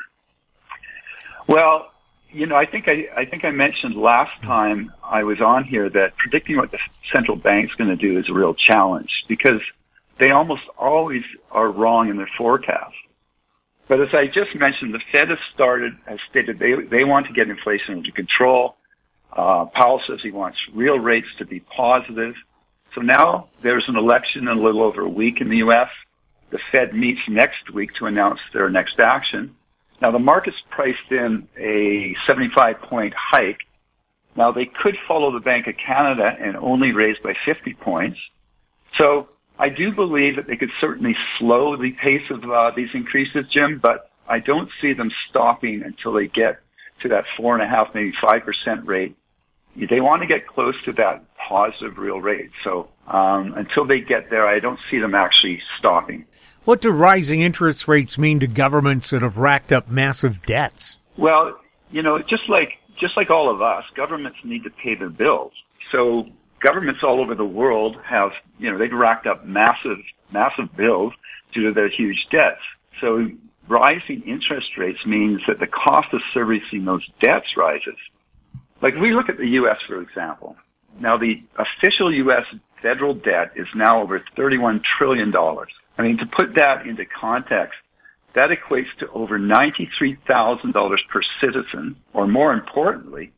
Well, I think I mentioned last time I was on here that predicting what the central bank's going to do is a real challenge because they almost always are wrong in their forecast. But as I just mentioned, the Fed has stated they want to get inflation under control. Powell says he wants real rates to be positive. So now there's an election in a little over a week in the U.S. The Fed meets next week to announce their next action. Now the market's priced in a 75-point hike Now, they could follow the Bank of Canada and only raise by 50 points. So I do believe that they could certainly slow the pace of these increases, Jim, but I don't see them stopping until they get to that 4.5%, maybe 5% rate. They want to get close to that positive real rate. So until they get there, I don't see them actually stopping. What do rising interest rates mean to governments that have racked up massive debts? Well, just like all of us, governments need to pay their bills. So governments all over the world have, they've racked up massive bills due to their huge debts. So rising interest rates means that the cost of servicing those debts rises. Like we look at the U.S., for example. Now, the official U.S. federal debt is now over $31 trillion. I mean, to put that into context, that equates to over $93,000 per citizen, or more importantly,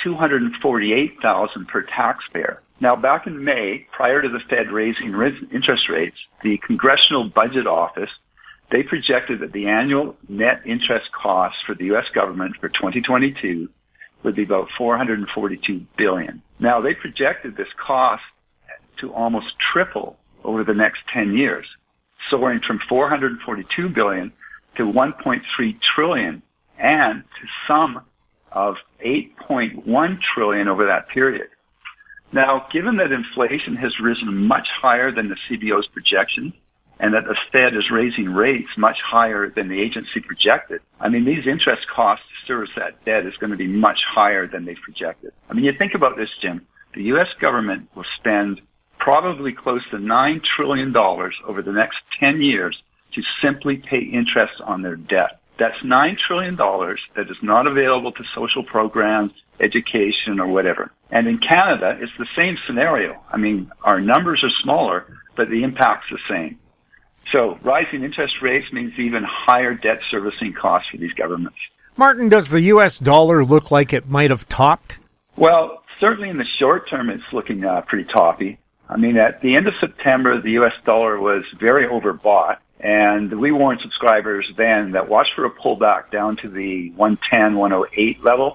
$248,000 per taxpayer. Now, back in May, prior to the Fed raising interest rates, the Congressional Budget Office, they projected that the annual net interest cost for the U.S. government for 2022 would be about $442 billion. Now, they projected this cost to almost triple over the next 10 years, soaring from $442 billion to $1.3 trillion and to some of $8.1 trillion over that period. Now, given that inflation has risen much higher than the CBO's projections and that the Fed is raising rates much higher than the agency projected, I mean, these interest costs to service that debt is going to be much higher than they projected. I mean, you think about this, Jim. The U.S. government will spend probably close to $9 trillion over the next 10 years to simply pay interest on their debt. That's $9 trillion that is not available to social programs, education, or whatever. And in Canada, it's the same scenario. I mean, our numbers are smaller, but the impact's the same. So rising interest rates means even higher debt servicing costs for these governments. Martin, does the U.S. dollar look like it might have topped? Well, certainly in the short term, it's looking pretty toppy. I mean, at the end of September, the U.S. dollar was very overbought, and we warned subscribers then that watch for a pullback down to the 110, 108 level.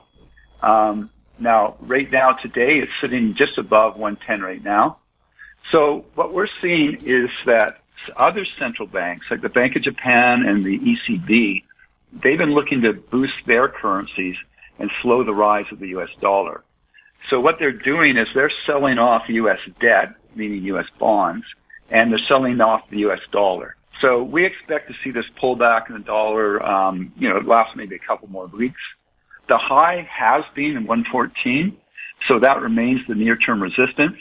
Now, right now, today, it's sitting just above 110 right now. So what we're seeing is that other central banks, like the Bank of Japan and the ECB, they've been looking to boost their currencies and slow the rise of the U.S. dollar. So what they're doing is they're selling off U.S. debt, meaning U.S. bonds, and they're selling off the U.S. dollar. So we expect to see this pullback in the dollar, last maybe a couple more weeks. The high has been in 114, so that remains the near-term resistance.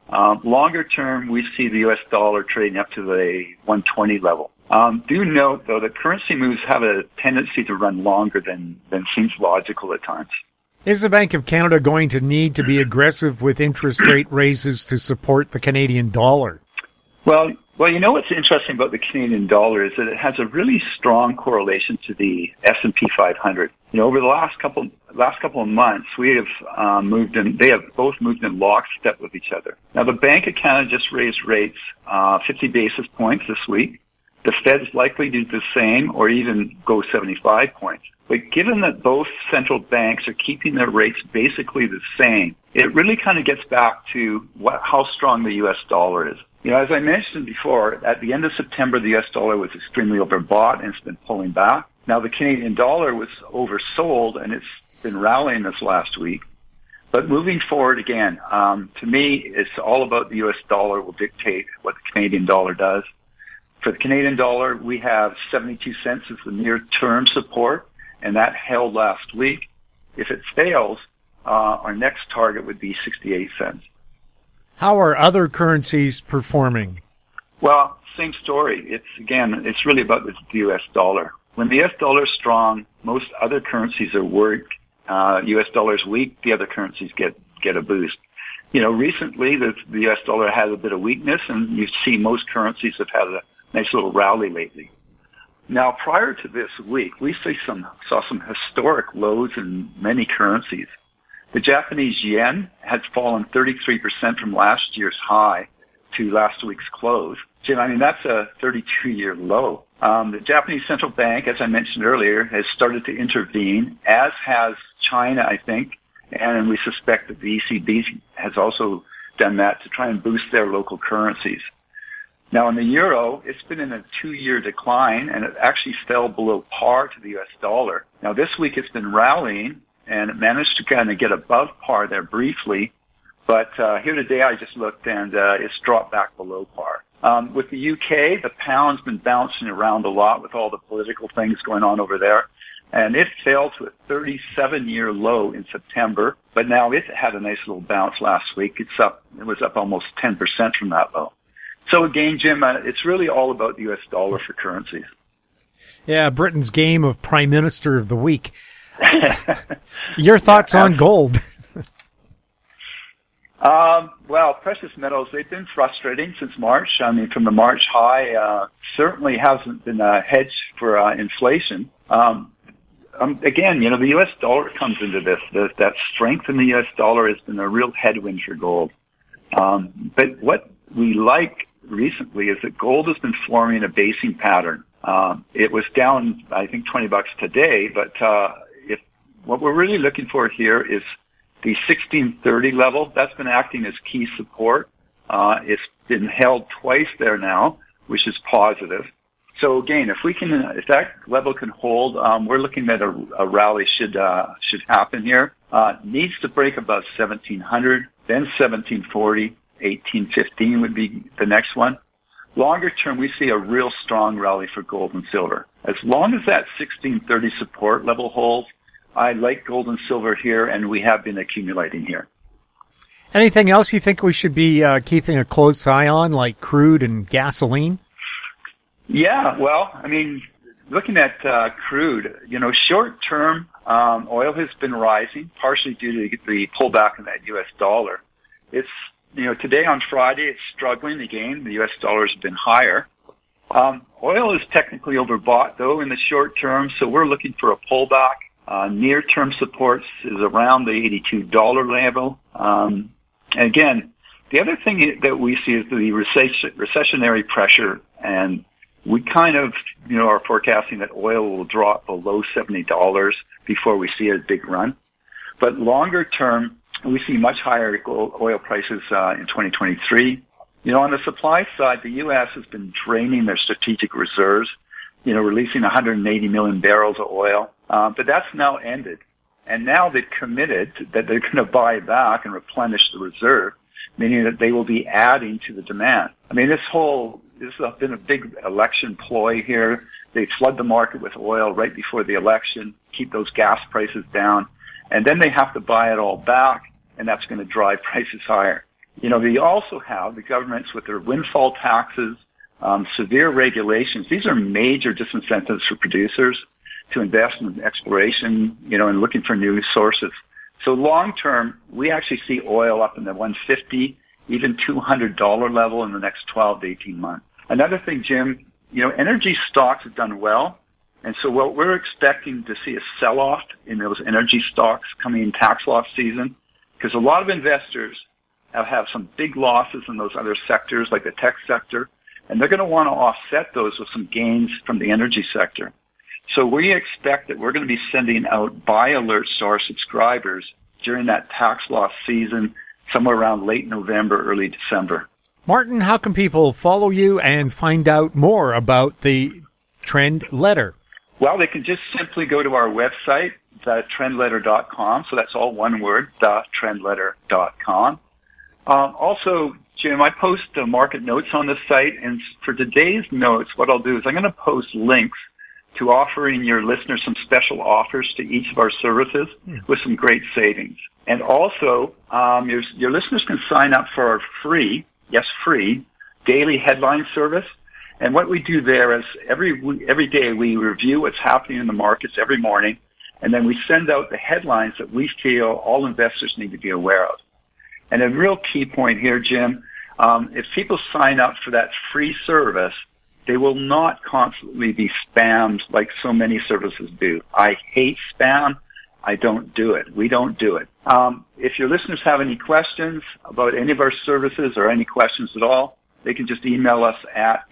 Longer term, we see the U.S. dollar trading up to the 120 level. Do note, though, that currency moves have a tendency to run longer than seems logical at times. Is the Bank of Canada going to need to be aggressive with interest rate raises to support the Canadian dollar? Well, what's interesting about the Canadian dollar is that it has a really strong correlation to the S&P 500. Over the last couple of months, we have moved in. They have both moved in lockstep with each other. Now, the Bank of Canada just raised rates 50 basis points this week. The Fed's likely to do the same, or even go 75 points. But given that both central banks are keeping their rates basically the same, it really kind of gets back to how strong the U.S. dollar is. As I mentioned before, at the end of September, the U.S. dollar was extremely overbought and it's been pulling back. Now, the Canadian dollar was oversold and it's been rallying this last week. But moving forward again, to me, it's all about the U.S. dollar will dictate what the Canadian dollar does. For the Canadian dollar, we have 72 cents as the near-term support, and that held last week. If it fails, our next target would be 68 cents. How are other currencies performing? Well, same story. It's really about the U.S. dollar. When the U.S. dollar is strong, most other currencies are weak. U.S. dollar is weak, the other currencies get a boost. Recently the U.S. dollar has a bit of weakness, and you see most currencies have had a nice little rally lately. Now, prior to this week, we saw some historic lows in many currencies. The Japanese yen had fallen 33% from last year's high to last week's close. Jim, I mean, that's a 32-year low. The Japanese central bank, as I mentioned earlier, has started to intervene, as has China, I think, And we suspect that the ECB has also done that to try and boost their local currencies. Now, in the euro, it's been in a 2-year decline, and it actually fell below par to the U.S. dollar. Now, this week it's been rallying, and it managed to kind of get above par there briefly. But here today, I just looked, and it's dropped back below par. With the UK, the pound's been bouncing around a lot with all the political things going on over there. And it fell to a 37-year low in September, but now it had a nice little bounce last week. It was up almost 10% from that low. So again, Jim, it's really all about the U.S. dollar for currencies. Yeah, Britain's game of Prime Minister of the Week. Your thoughts on gold? Well, precious metals, they've been frustrating since March. I mean, from the March high, certainly hasn't been a hedge for inflation. Again, the U.S. dollar comes into this. That strength in the U.S. dollar has been a real headwind for gold. But what we like recently is that gold has been forming a basing pattern. It was down, I think, $20 today, but what we're really looking for here is the 1630 level. That's been acting as key support. It's been held twice there now, which is positive. So again, if that level can hold, we're looking at a rally should happen here. Needs to break above 1700, then 1740, 1815 would be the next one. Longer term, we see a real strong rally for gold and silver. As long as that 1630 support level holds, I like gold and silver here, and we have been accumulating here. Anything else you think we should be keeping a close eye on, like crude and gasoline? Yeah, well, I mean, looking at crude, short term, oil has been rising, partially due to the pullback in that U.S. dollar. It's, today on Friday, it's struggling again. The U.S. dollar has been higher. Oil is technically overbought, though, in the short term, so we're looking for a pullback. Near-term supports is around the $82 level. Again, the other thing that we see is the recessionary pressure, and we kind of, are forecasting that oil will drop below $70 before we see a big run. But longer term, we see much higher oil prices in 2023. On the supply side, the U.S. has been draining their strategic reserves, releasing 180 million barrels of oil. But that's now ended. And now they've committed that they're going to buy back and replenish the reserve, meaning that they will be adding to the demand. I mean, this has been a big election ploy here. They flood the market with oil right before the election, keep those gas prices down, and then they have to buy it all back, and that's going to drive prices higher. They also have the governments with their windfall taxes, severe regulations. These are major disincentives for producers to invest in exploration, and looking for new sources. So long term, we actually see oil up in the $150, even $200 level in the next 12 to 18 months. Another thing, Jim, energy stocks have done well. And so what we're expecting to see a sell-off in those energy stocks coming in tax loss season, because a lot of investors have some big losses in those other sectors like the tech sector, and they're going to want to offset those with some gains from the energy sector. So we expect that we're going to be sending out buy alerts to our subscribers during that tax loss season, somewhere around late November, early December. Martin, how can people follow you and find out more about the Trend Letter? Well, they can just simply go to our website, thetrendletter.com. So that's all one word, thetrendletter.com. Also, Jim, I post market notes on the site, and for today's notes, what I'll do is I'm going to post links to offering your listeners some special offers to each of our services with some great savings. And also, your listeners can sign up for our free daily headline service. And what we do there is every day we review what's happening in the markets every morning, and then we send out the headlines that we feel all investors need to be aware of. And a real key point here, Jim, if people sign up for that free service, they will not constantly be spammed like so many services do. I hate spam. I don't do it. We don't do it. If your listeners have any questions about any of our services or any questions at all, they can just email us at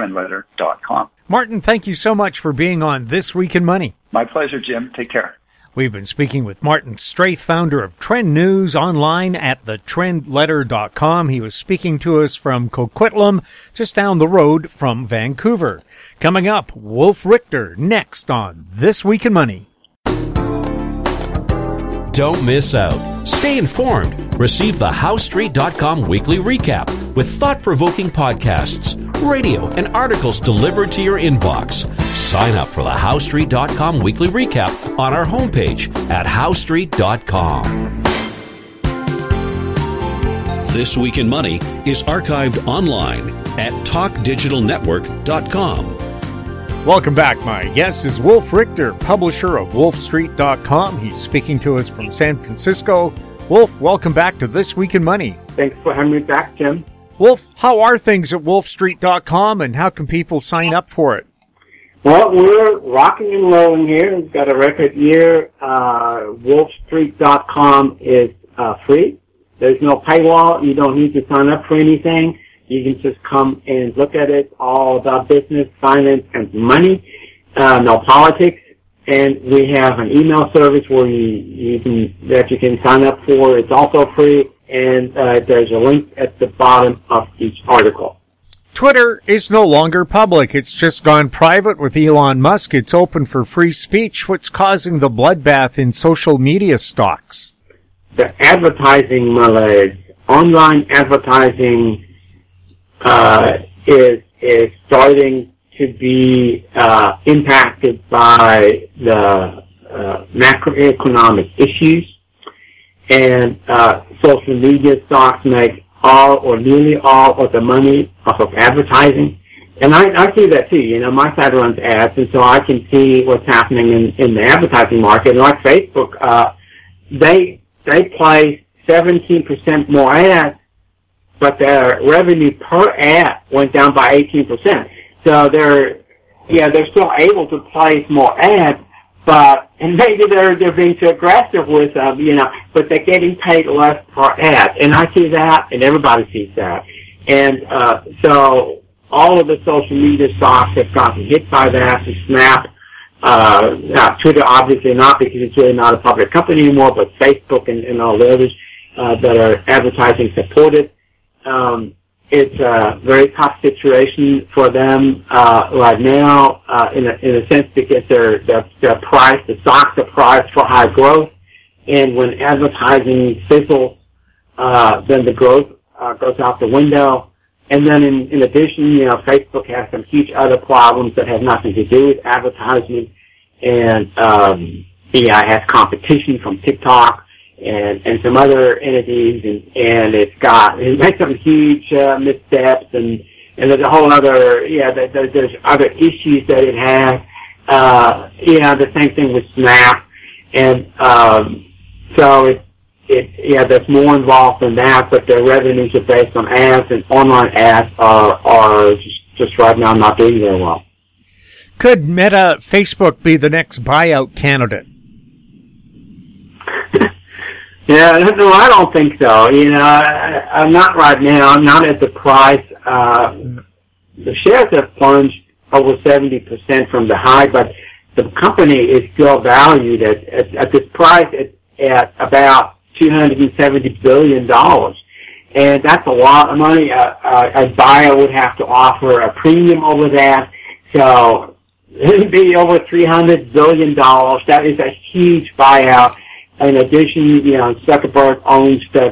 info@thetrendletter.com. Martin, thank you so much for being on This Week in Money. My pleasure, Jim. Take care. We've been speaking with Martin Straith, founder of Trend News, online at thetrendletter.com. He was speaking to us from Coquitlam, just down the road from Vancouver. Coming up, Wolf Richter, next on This Week in Money. Don't miss out. Stay informed. Receive the HowStreet.com weekly recap with thought-provoking podcasts, radio, and articles delivered to your inbox. Sign up for the HowStreet.com weekly recap on our homepage at HowStreet.com. This Week in Money is archived online at TalkDigitalNetwork.com. Welcome back. My guest is Wolf Richter, publisher of WolfStreet.com. He's speaking to us from San Francisco. Wolf, welcome back to This Week in Money. Thanks for having me back, Jim. Wolf, how are things at WolfStreet.com, and how can people sign up for it? Well, we're rocking and rolling here. We've got a record year. WolfStreet.com is free. There's no paywall. You don't need to sign up for anything. You can just come and look at it. All about business, finance, and money. No politics. And we have an email service where you can sign up for. It's also free. And there's a link at the bottom of each article. Twitter is no longer public. It's just gone private with Elon Musk. It's open for free speech. What's causing the bloodbath in social media stocks? The advertising malaise. Online advertising is starting to be impacted by the macroeconomic issues, and social media stocks make all or nearly all of the money off of advertising. And I see that too. You know, my side runs ads, and so I can see what's happening in the advertising market. And like Facebook, they place 17% more ads, but their revenue per ad went down by 18%. So they're still able to place more ads, and maybe they're being too aggressive with them, but they're getting paid less per ad. And I see that, and everybody sees that. And so all of the social media stocks have gotten hit by that. The Snap, Twitter obviously not, because it's really not a public company anymore, but Facebook and all the others that are advertising supported. It's a very tough situation for them right now, in a sense, because they're priced, the stocks are priced for high growth, and when advertising fizzles, then the growth goes out the window. And then in addition, Facebook has some huge other problems that have nothing to do with advertising, and it has competition from TikTok and some other entities, and it made some huge missteps, and there's a whole other there's other issues that it has. The same thing with Snap, and so there's more involved than that, but their revenues are based on ads, and online ads are just right now not doing very well. Could Meta, Facebook be the next buyout candidate? Yeah, no, I don't think so. I'm not right now. I'm not at the price. The shares have plunged over 70% from the high, but the company is still valued at this price at about $270 billion. And that's a lot of money. A buyer would have to offer a premium over that. So it would be over $300 billion. That is a huge buyout. In addition, Zuckerberg owns the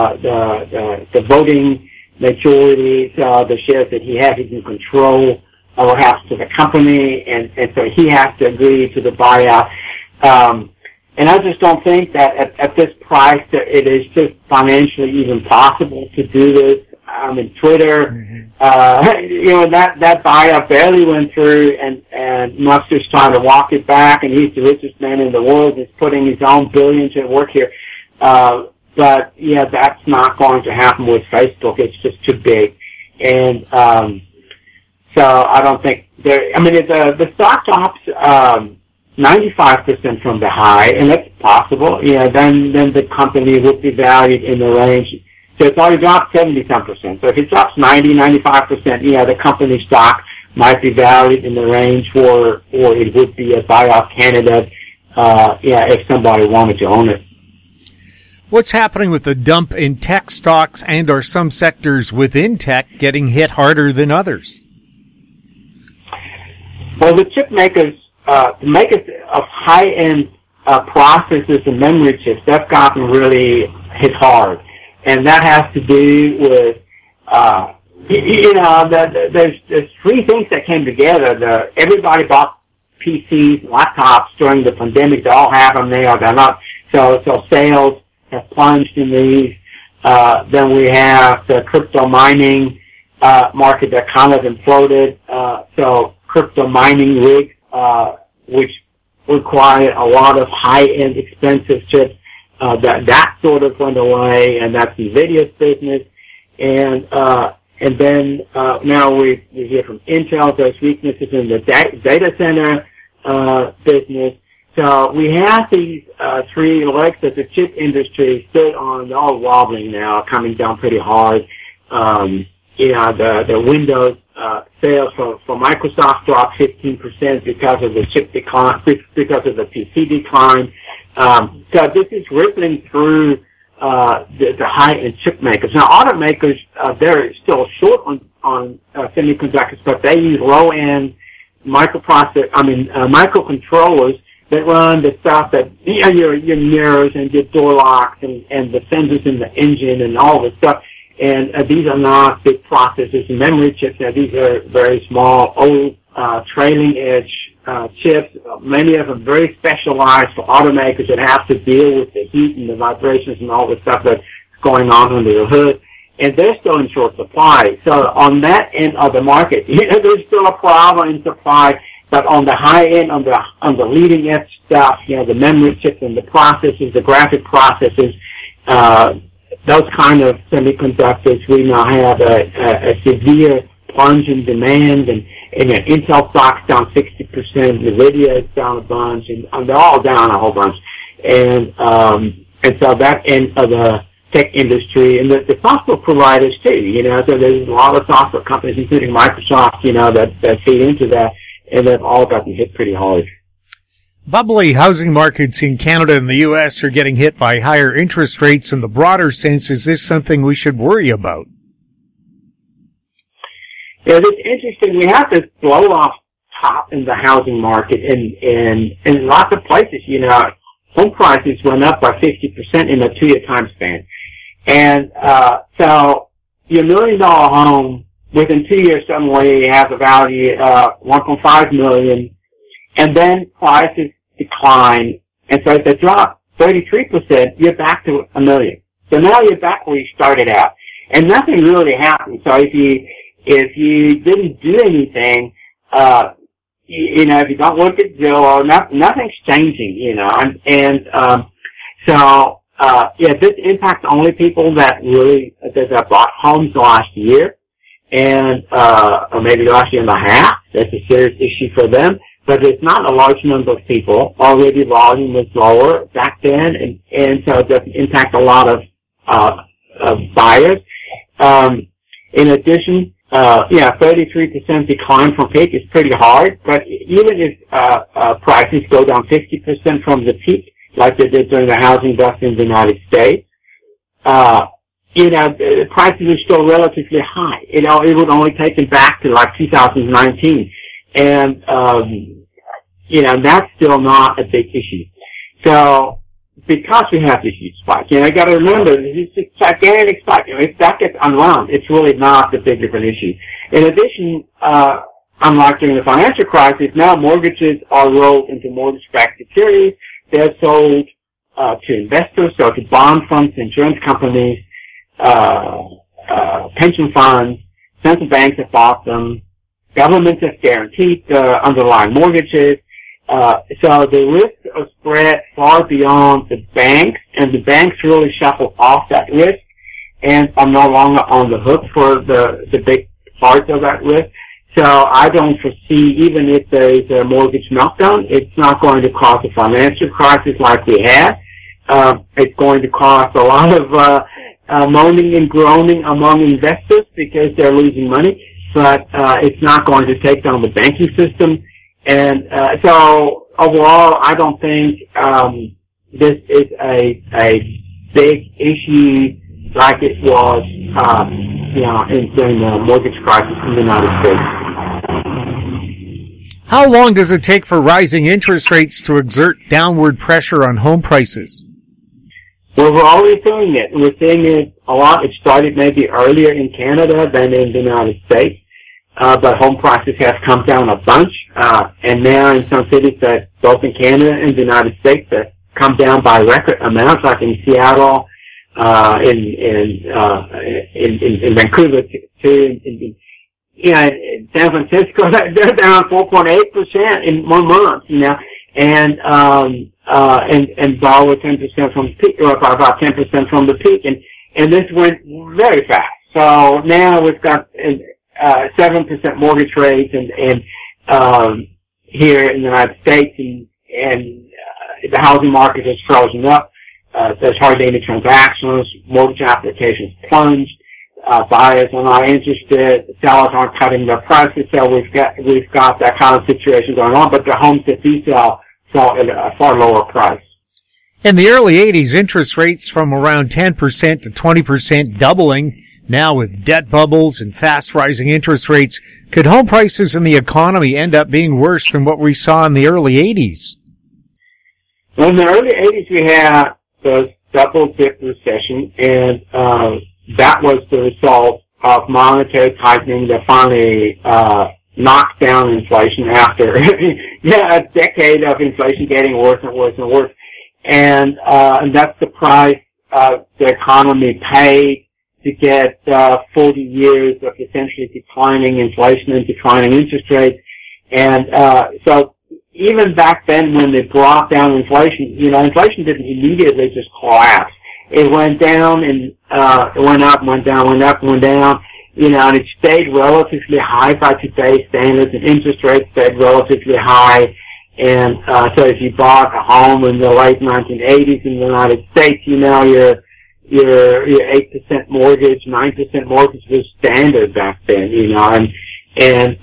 voting majority, so the shares that he has, he can control what happens to the company, and so he has to agree to the buyout. And I just don't think that at this price that it is just financially even possible to do this. Twitter, that buyout barely went through, and Musk is trying to walk it back, and he's the richest man in the world. He's putting his own billions at work here. But that's not going to happen with Facebook. It's just too big. And, so I don't think the stock drops, 95% from the high, and that's possible. Then the company would be valued in the range. So it's already dropped 70-some%. So if it drops 95%, the company stock might be valued in the range or it would be a buyout candidate. if somebody wanted to own it. What's happening with the dump in tech stocks, and are some sectors within tech getting hit harder than others? Well, the chip makers, the makers of high-end processors and memory chips, that's gotten really hit hard. And that has to do with, there's three things that came together. Everybody bought PCs, laptops during the pandemic. They all have them. They're not. So sales have plunged in these. Then we have the crypto mining market that kind of imploded. So crypto mining rigs, which require a lot of high-end expensive chips, that sort of went away, and that's NVIDIA's business. And then now we hear from Intel there's weaknesses in the data center business. So we have these three legs that the chip industry stood on. They're all wobbling now, coming down pretty hard. The Windows sales for Microsoft dropped 15% because of the chip decline, because of the PC decline. So this is rippling through the high-end chip makers. Now, automakers, they're still short on semiconductors, but they use low-end microcontrollers that run the stuff that, your mirrors and your door locks and the sensors in the engine and all this stuff. And these are not big processors and memory chips. Now, these are very small, old, trailing edge chips. Many of them very specialized for automakers that have to deal with the heat and the vibrations and all the stuff that's going on under the hood. And they're still in short supply. So on that end of the market, there's still a problem in supply. But on the high end, on the leading edge stuff, the memory chips and the processors, the graphic processors, those kind of semiconductors, we now have a severe plunge in demand, and Intel stock's down 60%, NVIDIA is down a bunch, and they're all down a whole bunch. And so that end of the tech industry, and the software providers too, so there's a lot of software companies, including Microsoft, that feed into that, and they've all gotten hit pretty hard. Bubbly housing markets in Canada and the U.S. are getting hit by higher interest rates. In the broader sense, is this something we should worry about? Yeah, it's interesting. We have this blow-off top in the housing market, and in lots of places, home prices went up by 50% in a 2-year time span. And so your $1 million home within 2 years suddenly has a value of $1.5 million. And then prices decline, and so if they drop 33%, you're back to $1 million. So now you're back where you started out, and nothing really happened. So if you didn't do anything, if you don't look at Zillow, nothing's changing, this impacts only people that bought homes last year, and or maybe last year and a half. That's a serious issue for them. But it's not a large number of people. Already volume was lower back then, and so it doesn't impact a lot of buyers. In addition, 33% decline from peak is pretty hard, but even if prices go down 50% from the peak, like they did during the housing bust in the United States, the prices are still relatively high. It would only take them back to like 2019. And, that's still not a big issue. So, because we have this huge spike, you gotta remember, this is a gigantic spike. If that gets unwound, it's really not the big of an issue. In addition, unlike during the financial crisis, now mortgages are rolled into mortgage-backed securities. They're sold, to investors, so to bond funds, insurance companies, pension funds. Central banks have bought them. Governments have guaranteed the underlying mortgages. So the risks are spread far beyond the banks, and the banks really shuffle off that risk and are no longer on the hook for the big parts of that risk. So I don't foresee, even if there is a mortgage meltdown, it's not going to cause a financial crisis like we had. It's going to cause a lot of moaning and groaning among investors because they're losing money. But it's not going to take down the banking system. And so overall, I don't think this is a big issue like it was, during the mortgage crisis in the United States. How long does it take for rising interest rates to exert downward pressure on home prices? Well, we're already seeing it. We're seeing it a lot. It started maybe earlier in Canada than in the United States, but home prices have come down a bunch, and now in some cities that both in Canada and the United States have come down by record amounts, like in Seattle, in Vancouver too, in San Francisco, they're down 4.8% in 1 month, and borrow 10% from the peak, or about 10% from the peak, and this went very fast. So now we've got 7% mortgage rates, and here in the United States, and the housing market has frozen up. There's hardly any transactions. Mortgage applications plunged. Buyers are not interested. Sellers aren't cutting their prices. So we've got that kind of situation going on. But the homes that do sell at a far lower price. In the early 80s, interest rates from around 10% to 20% doubling. Now with debt bubbles and fast rising interest rates, could home prices and the economy end up being worse than what we saw in the early 80s? Well, in the early 80s, we had the double-dip recession, and that was the result of monetary tightening that finally knocked down inflation after a decade of inflation getting worse and worse and worse. And that's the price the economy paid to get 40 years of essentially declining inflation and declining interest rates. And so even back then when they brought down inflation, inflation didn't immediately just collapse. It went down and it went up, went down, went up, went down, and it stayed relatively high by today's standards, and interest rates stayed relatively high. And so if you bought a home in the late 1980s in the United States, your 8% mortgage, 9% mortgage was standard back then, and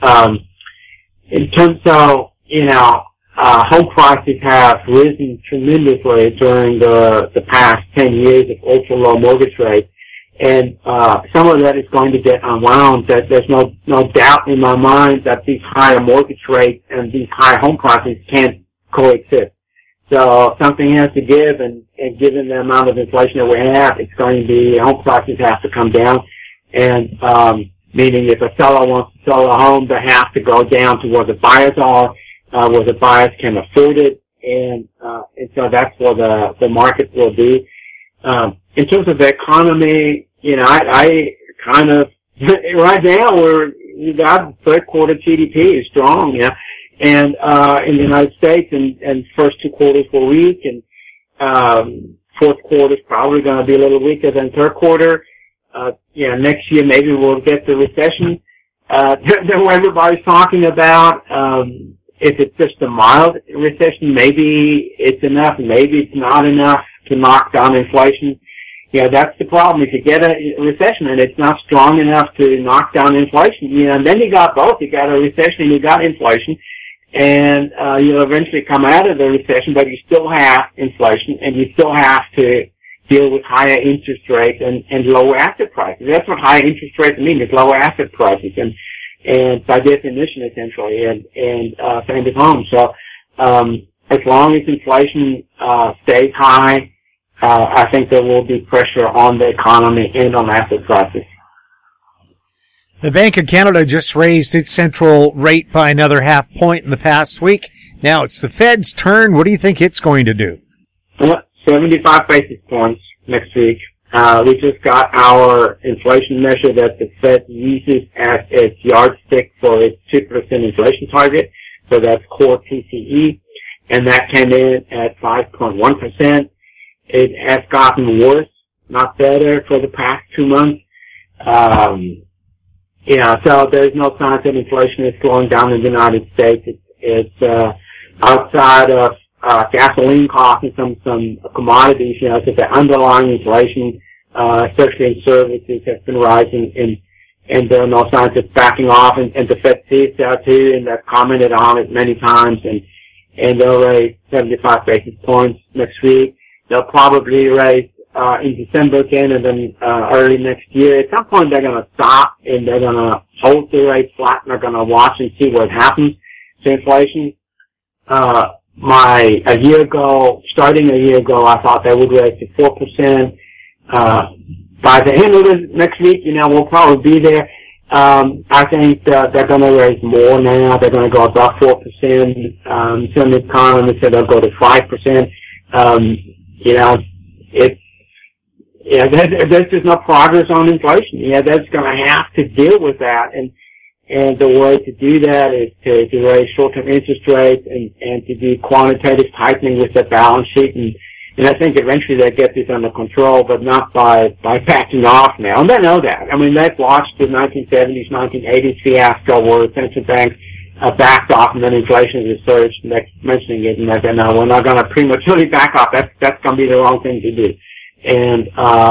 in terms of, home prices have risen tremendously during the past 10 years of ultra low mortgage rates, and some of that is going to get unwound. That there's no doubt in my mind that these higher mortgage rates and these high home prices can't coexist. So something has to give, and given the amount of inflation that we have, it's going to be home prices have to come down, and meaning if a seller wants to sell a home, they have to go down to where the buyers are, where the buyers can afford it, and so that's where the market will be. In terms of the economy, I kind of right now we got third quarter GDP is strong, and in the United States, and first 2 quarters were weak, and fourth quarter is probably going to be a little weaker than third quarter. Next year maybe we'll get the recession that everybody's talking about. If it's just a mild recession, maybe it's enough, maybe it's not enough to knock down inflation. That's the problem. If you get a recession and it's not strong enough to knock down inflation, and then you got both. You got a recession and you got inflation, and you'll eventually come out of the recession, but you still have inflation, and you still have to deal with higher interest rates and lower asset prices. That's what higher interest rates mean, is lower asset prices, and by definition, essentially, and same with homes. So, as long as inflation stays high, I think there will be pressure on the economy and on asset prices. The Bank of Canada just raised its central rate by another 0.5 point in the past week. Now it's the Fed's turn. What do you think it's going to do? 75 basis points next week. We just got our inflation measure that the Fed uses as its yardstick for its 2% inflation target. So that's core PCE. And that came in at 5.1%. It has gotten worse, not better, for the past 2 months. So there's no sign that inflation is slowing down in the United States. It's outside of gasoline costs and some commodities, so the underlying inflation, especially in services, has been rising, and there are no signs of backing off, and the Fed sees that too, and they've commented on it many times, and they'll raise 75 basis points next week. They'll probably raise in December again, and then early next year. At some point, they're going to stop, and they're going to hold the rate flat, and they're going to watch and see what happens to inflation. Starting a year ago, I thought they would raise to 4%. By the end of the next week, we'll probably be there. I think they're going to raise more now. They're going to go above 4%. Some economists said they'll go to 5%. There's just no progress on inflation. That's going to have to deal with that. And the way to do that is to raise short-term interest rates and to do quantitative tightening with the balance sheet. And I think eventually they get this under control, but not by backing off now. And they know that. I mean, they've watched the 1970s, 1980s fiasco where central banks backed off and then inflation has surged, and they're mentioning it, and they know we're not going to prematurely back off. That's going to be the wrong thing to do. And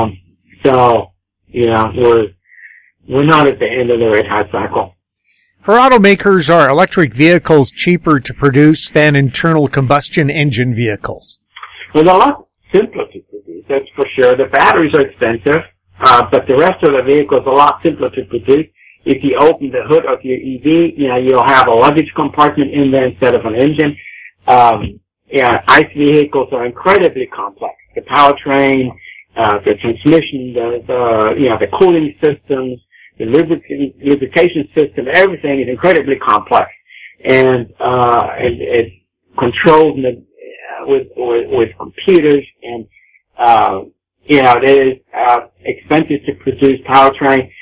we're not at the end of the rate hike cycle. For automakers, are electric vehicles cheaper to produce than internal combustion engine vehicles? Well, they're a lot simpler to produce, that's for sure. The batteries are expensive, but the rest of the vehicle is a lot simpler to produce. If you open the hood of your EV, you'll have a luggage compartment in there instead of an engine. ICE vehicles are incredibly complex. The powertrain, the transmission, the cooling systems, the lubrication system, everything is incredibly complex, and it's controlled with computers, and it is expensive to produce powertrain.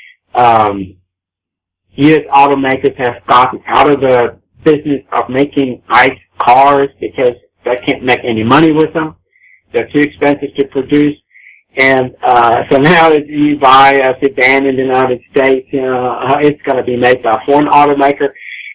U.S. automakers have gotten out of the business of making ICE cars because they can't make any money with them. They're too expensive to produce. And so now that you buy a sedan in the United States, it's going to be made by a foreign automaker.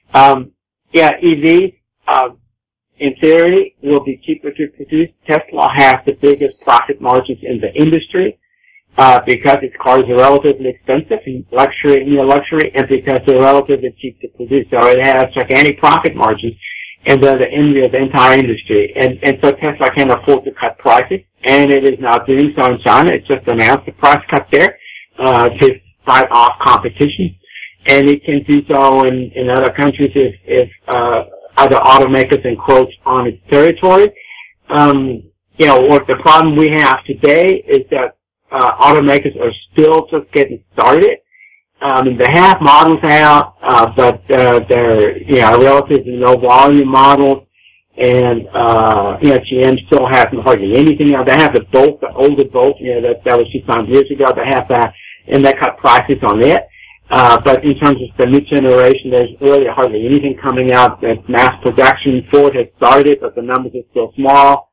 EVs, in theory, will be cheaper to produce. Tesla has the biggest profit margins in the industry because its cars are relatively expensive in luxury, and because they're relatively cheap to produce. So it has gigantic profit margins, and they're the envy of the entire industry. And so Tesla can afford to cut prices, and it is now doing so in China. It's just announced a price cut there to fight off competition, and it can do so in other countries if other automakers encroach on its territory. What the problem we have today is that automakers are still just getting started. They have models out, but they're relatively low volume models, and GM still hasn't hardly anything out. They have the Bolt, the older Bolt, that was just 5 years ago. They have that, and they cut prices on it. But in terms of the new generation, there's really hardly anything coming out that mass production. Ford has started, but the numbers are still small.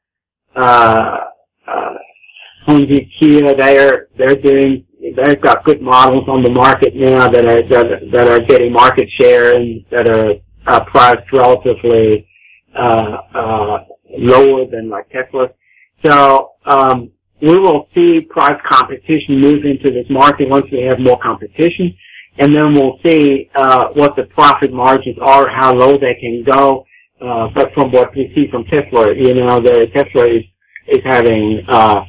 Hyundai, Kia, they've got good models on the market now that are getting market share and that are priced relatively lower than like Tesla. So we will see price competition move into this market once we have more competition, and then we'll see what the profit margins are, how low they can go. But from what we see from Tesla, the Tesla is having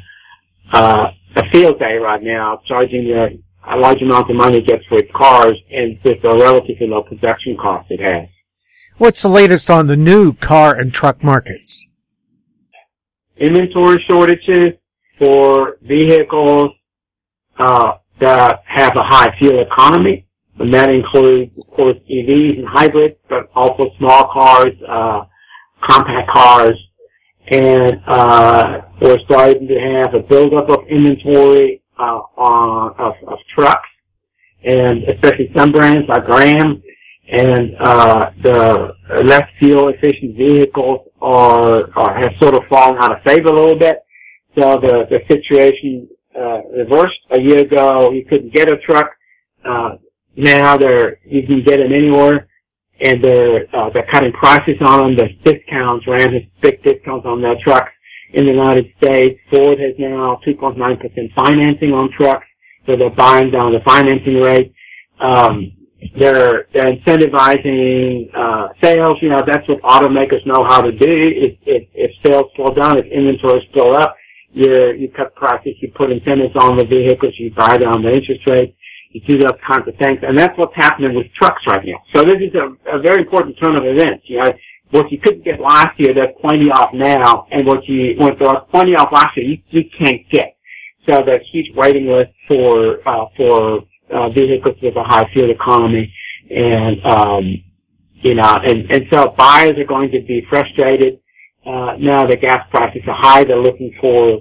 a field day right now, charging a large amount of money it gets for its cars, and with the relatively low production cost it has. What's the latest on the new car and truck markets? Inventory shortages for vehicles that have a high fuel economy, and that includes, of course, EVs and hybrids, but also small cars, compact cars, and we're starting to have a buildup of inventory of trucks, and especially some brands like Ram, and the less fuel efficient vehicles have sort of fallen out of favor a little bit. So the situation reversed. A year ago, you couldn't get a truck. Now you can get them anywhere, and they're cutting prices on them. There's discounts. Ram has big discounts on their trucks in the United States. Ford has now 2.9% financing on trucks, so they're buying down the financing rate. they're incentivizing sales. You know, that's what automakers know how to do. If sales slow down, if inventory slow up, you cut prices, you put incentives on the vehicles, you buy down the interest rate, you do those kinds of things, and that's what's happening with trucks right now. So this is a very important turn of events. You know, what you couldn't get last year, there's plenty off now, and what there was plenty off last year, you can't get. So there's huge waiting list for vehicles with a high fuel economy, and you know, and so buyers are going to be frustrated. Now the gas prices are high, they're looking for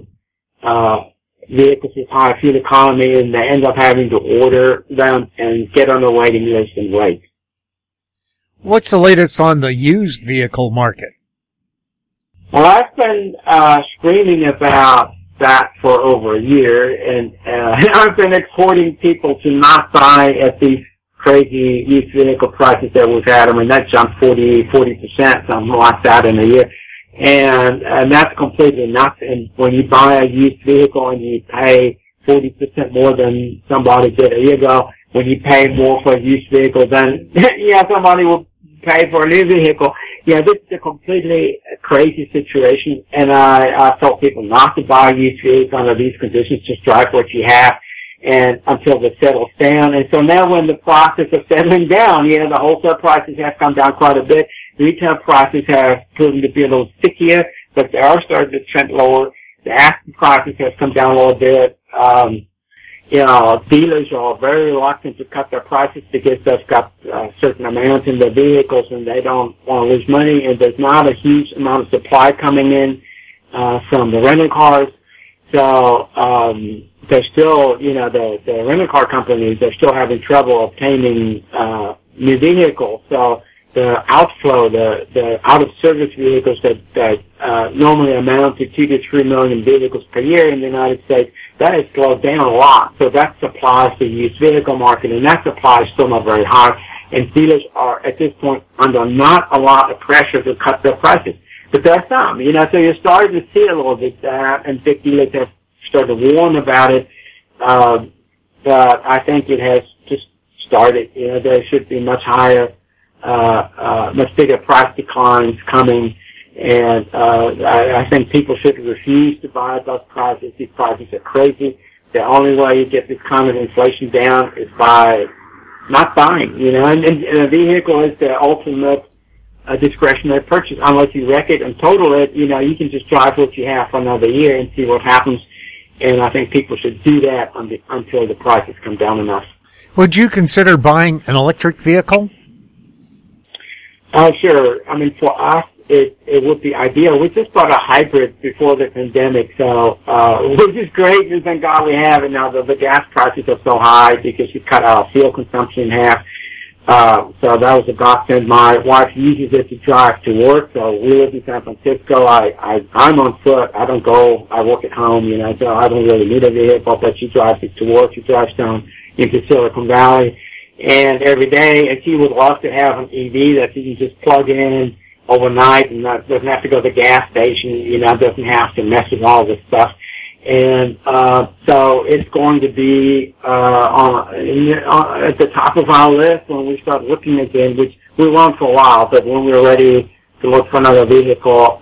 vehicles with high fuel economy, and they end up having to order them and get on the waiting list and wait. What's the latest on the used vehicle market? Well, I've been screaming about that for over a year, and I've been exhorting people to not buy at these crazy used vehicle prices that we've had. I mean, that jumped 40%, something like that in a year. And that's completely nuts. And when you buy a used vehicle and you pay 40% more than somebody did a year ago, when you pay more for a used vehicle than, somebody will pay for a new vehicle. Yeah, this is a completely crazy situation, and I tell people not to buy used vehicles under these conditions. Just drive what you have and until it settles down. And so now when the process of settling down, the wholesale prices have come down quite a bit. Retail prices have proven to be a little stickier, but they are starting to trend lower. The asking prices have come down a little bit. Dealers are very reluctant to cut their prices because they've got certain amounts in their vehicles and they don't want to lose money, and there's not a huge amount of supply coming in from the rental cars. So they're still, the rental car companies are still having trouble obtaining new vehicles. So the outflow, the out-of-service vehicles that normally amount to 2 to 3 million vehicles per year in the United States, that has slowed down a lot. So that supplies the used vehicle market, and that supply is still not very high. And dealers are, at this point, under not a lot of pressure to cut their prices. But there are some, so you're starting to see a little bit there, and big dealers have started to warn about it. But I think it has just started. There should be much higher, much bigger price declines coming. And I think people should refuse to buy at those prices. These prices are crazy. The only way you get this kind of inflation down is by not buying, and a vehicle is the ultimate discretionary purchase. Unless you wreck it and total it, you can just drive what you have for another year and see what happens. And I think people should do that until the prices come down enough. Would you consider buying an electric vehicle? Sure. I mean, for us, it would be ideal. We just bought a hybrid before the pandemic, so which is great, and thank God we have it now. The gas prices are so high because you cut our fuel consumption in half. So that was a godsend. My wife uses it to drive to work, so we live in San Francisco. I'm on foot. I don't go. I work at home, so I don't really need a vehicle, but she drives it to work. She drives down into Silicon Valley, and every day, and she would love to have an EV that you can just plug in overnight and doesn't have to go to the gas station, doesn't have to mess with all this stuff. And so it's going to be at the top of our list when we start looking again, which we won't for a while, but when we're ready to look for another vehicle,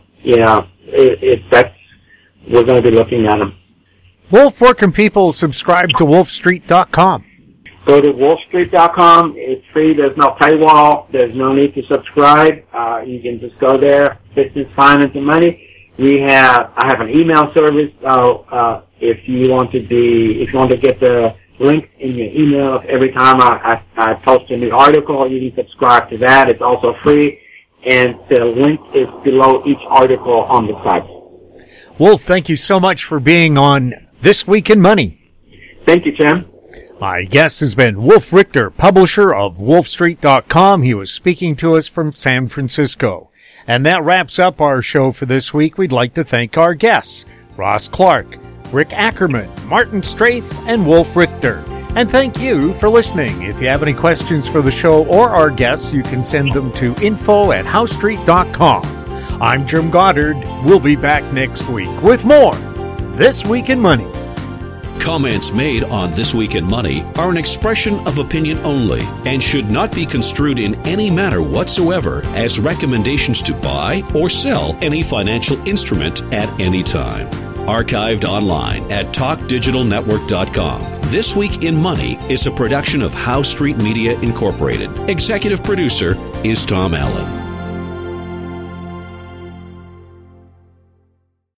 we're going to be looking at them. Wolf, where can people subscribe to wolfstreet.com? Go to wolfstreet.com. It's free. There's no paywall. There's no need to subscribe. You can just go there. Business, finance, and money. I have an email service. If you want to get the link in your email every time I post a new article, you can subscribe to that. It's also free, and the link is below each article on the site. Wolf, thank you so much for being on This Week in Money. Thank you, Tim. My guest has been Wolf Richter, publisher of wolfstreet.com. He was speaking to us from San Francisco. And that wraps up our show for this week. We'd like to thank our guests, Ross Clark, Rick Ackerman, Martin Straith, and Wolf Richter. And thank you for listening. If you have any questions for the show or our guests, you can send them to info@howstreet.com. I'm Jim Goddard. We'll be back next week with more This Week in Money. Comments made on This Week in Money are an expression of opinion only and should not be construed in any manner whatsoever as recommendations to buy or sell any financial instrument at any time. Archived online at TalkDigitalNetwork.com. This Week in Money is a production of Howe Street Media Incorporated. Executive producer is Tom Allen.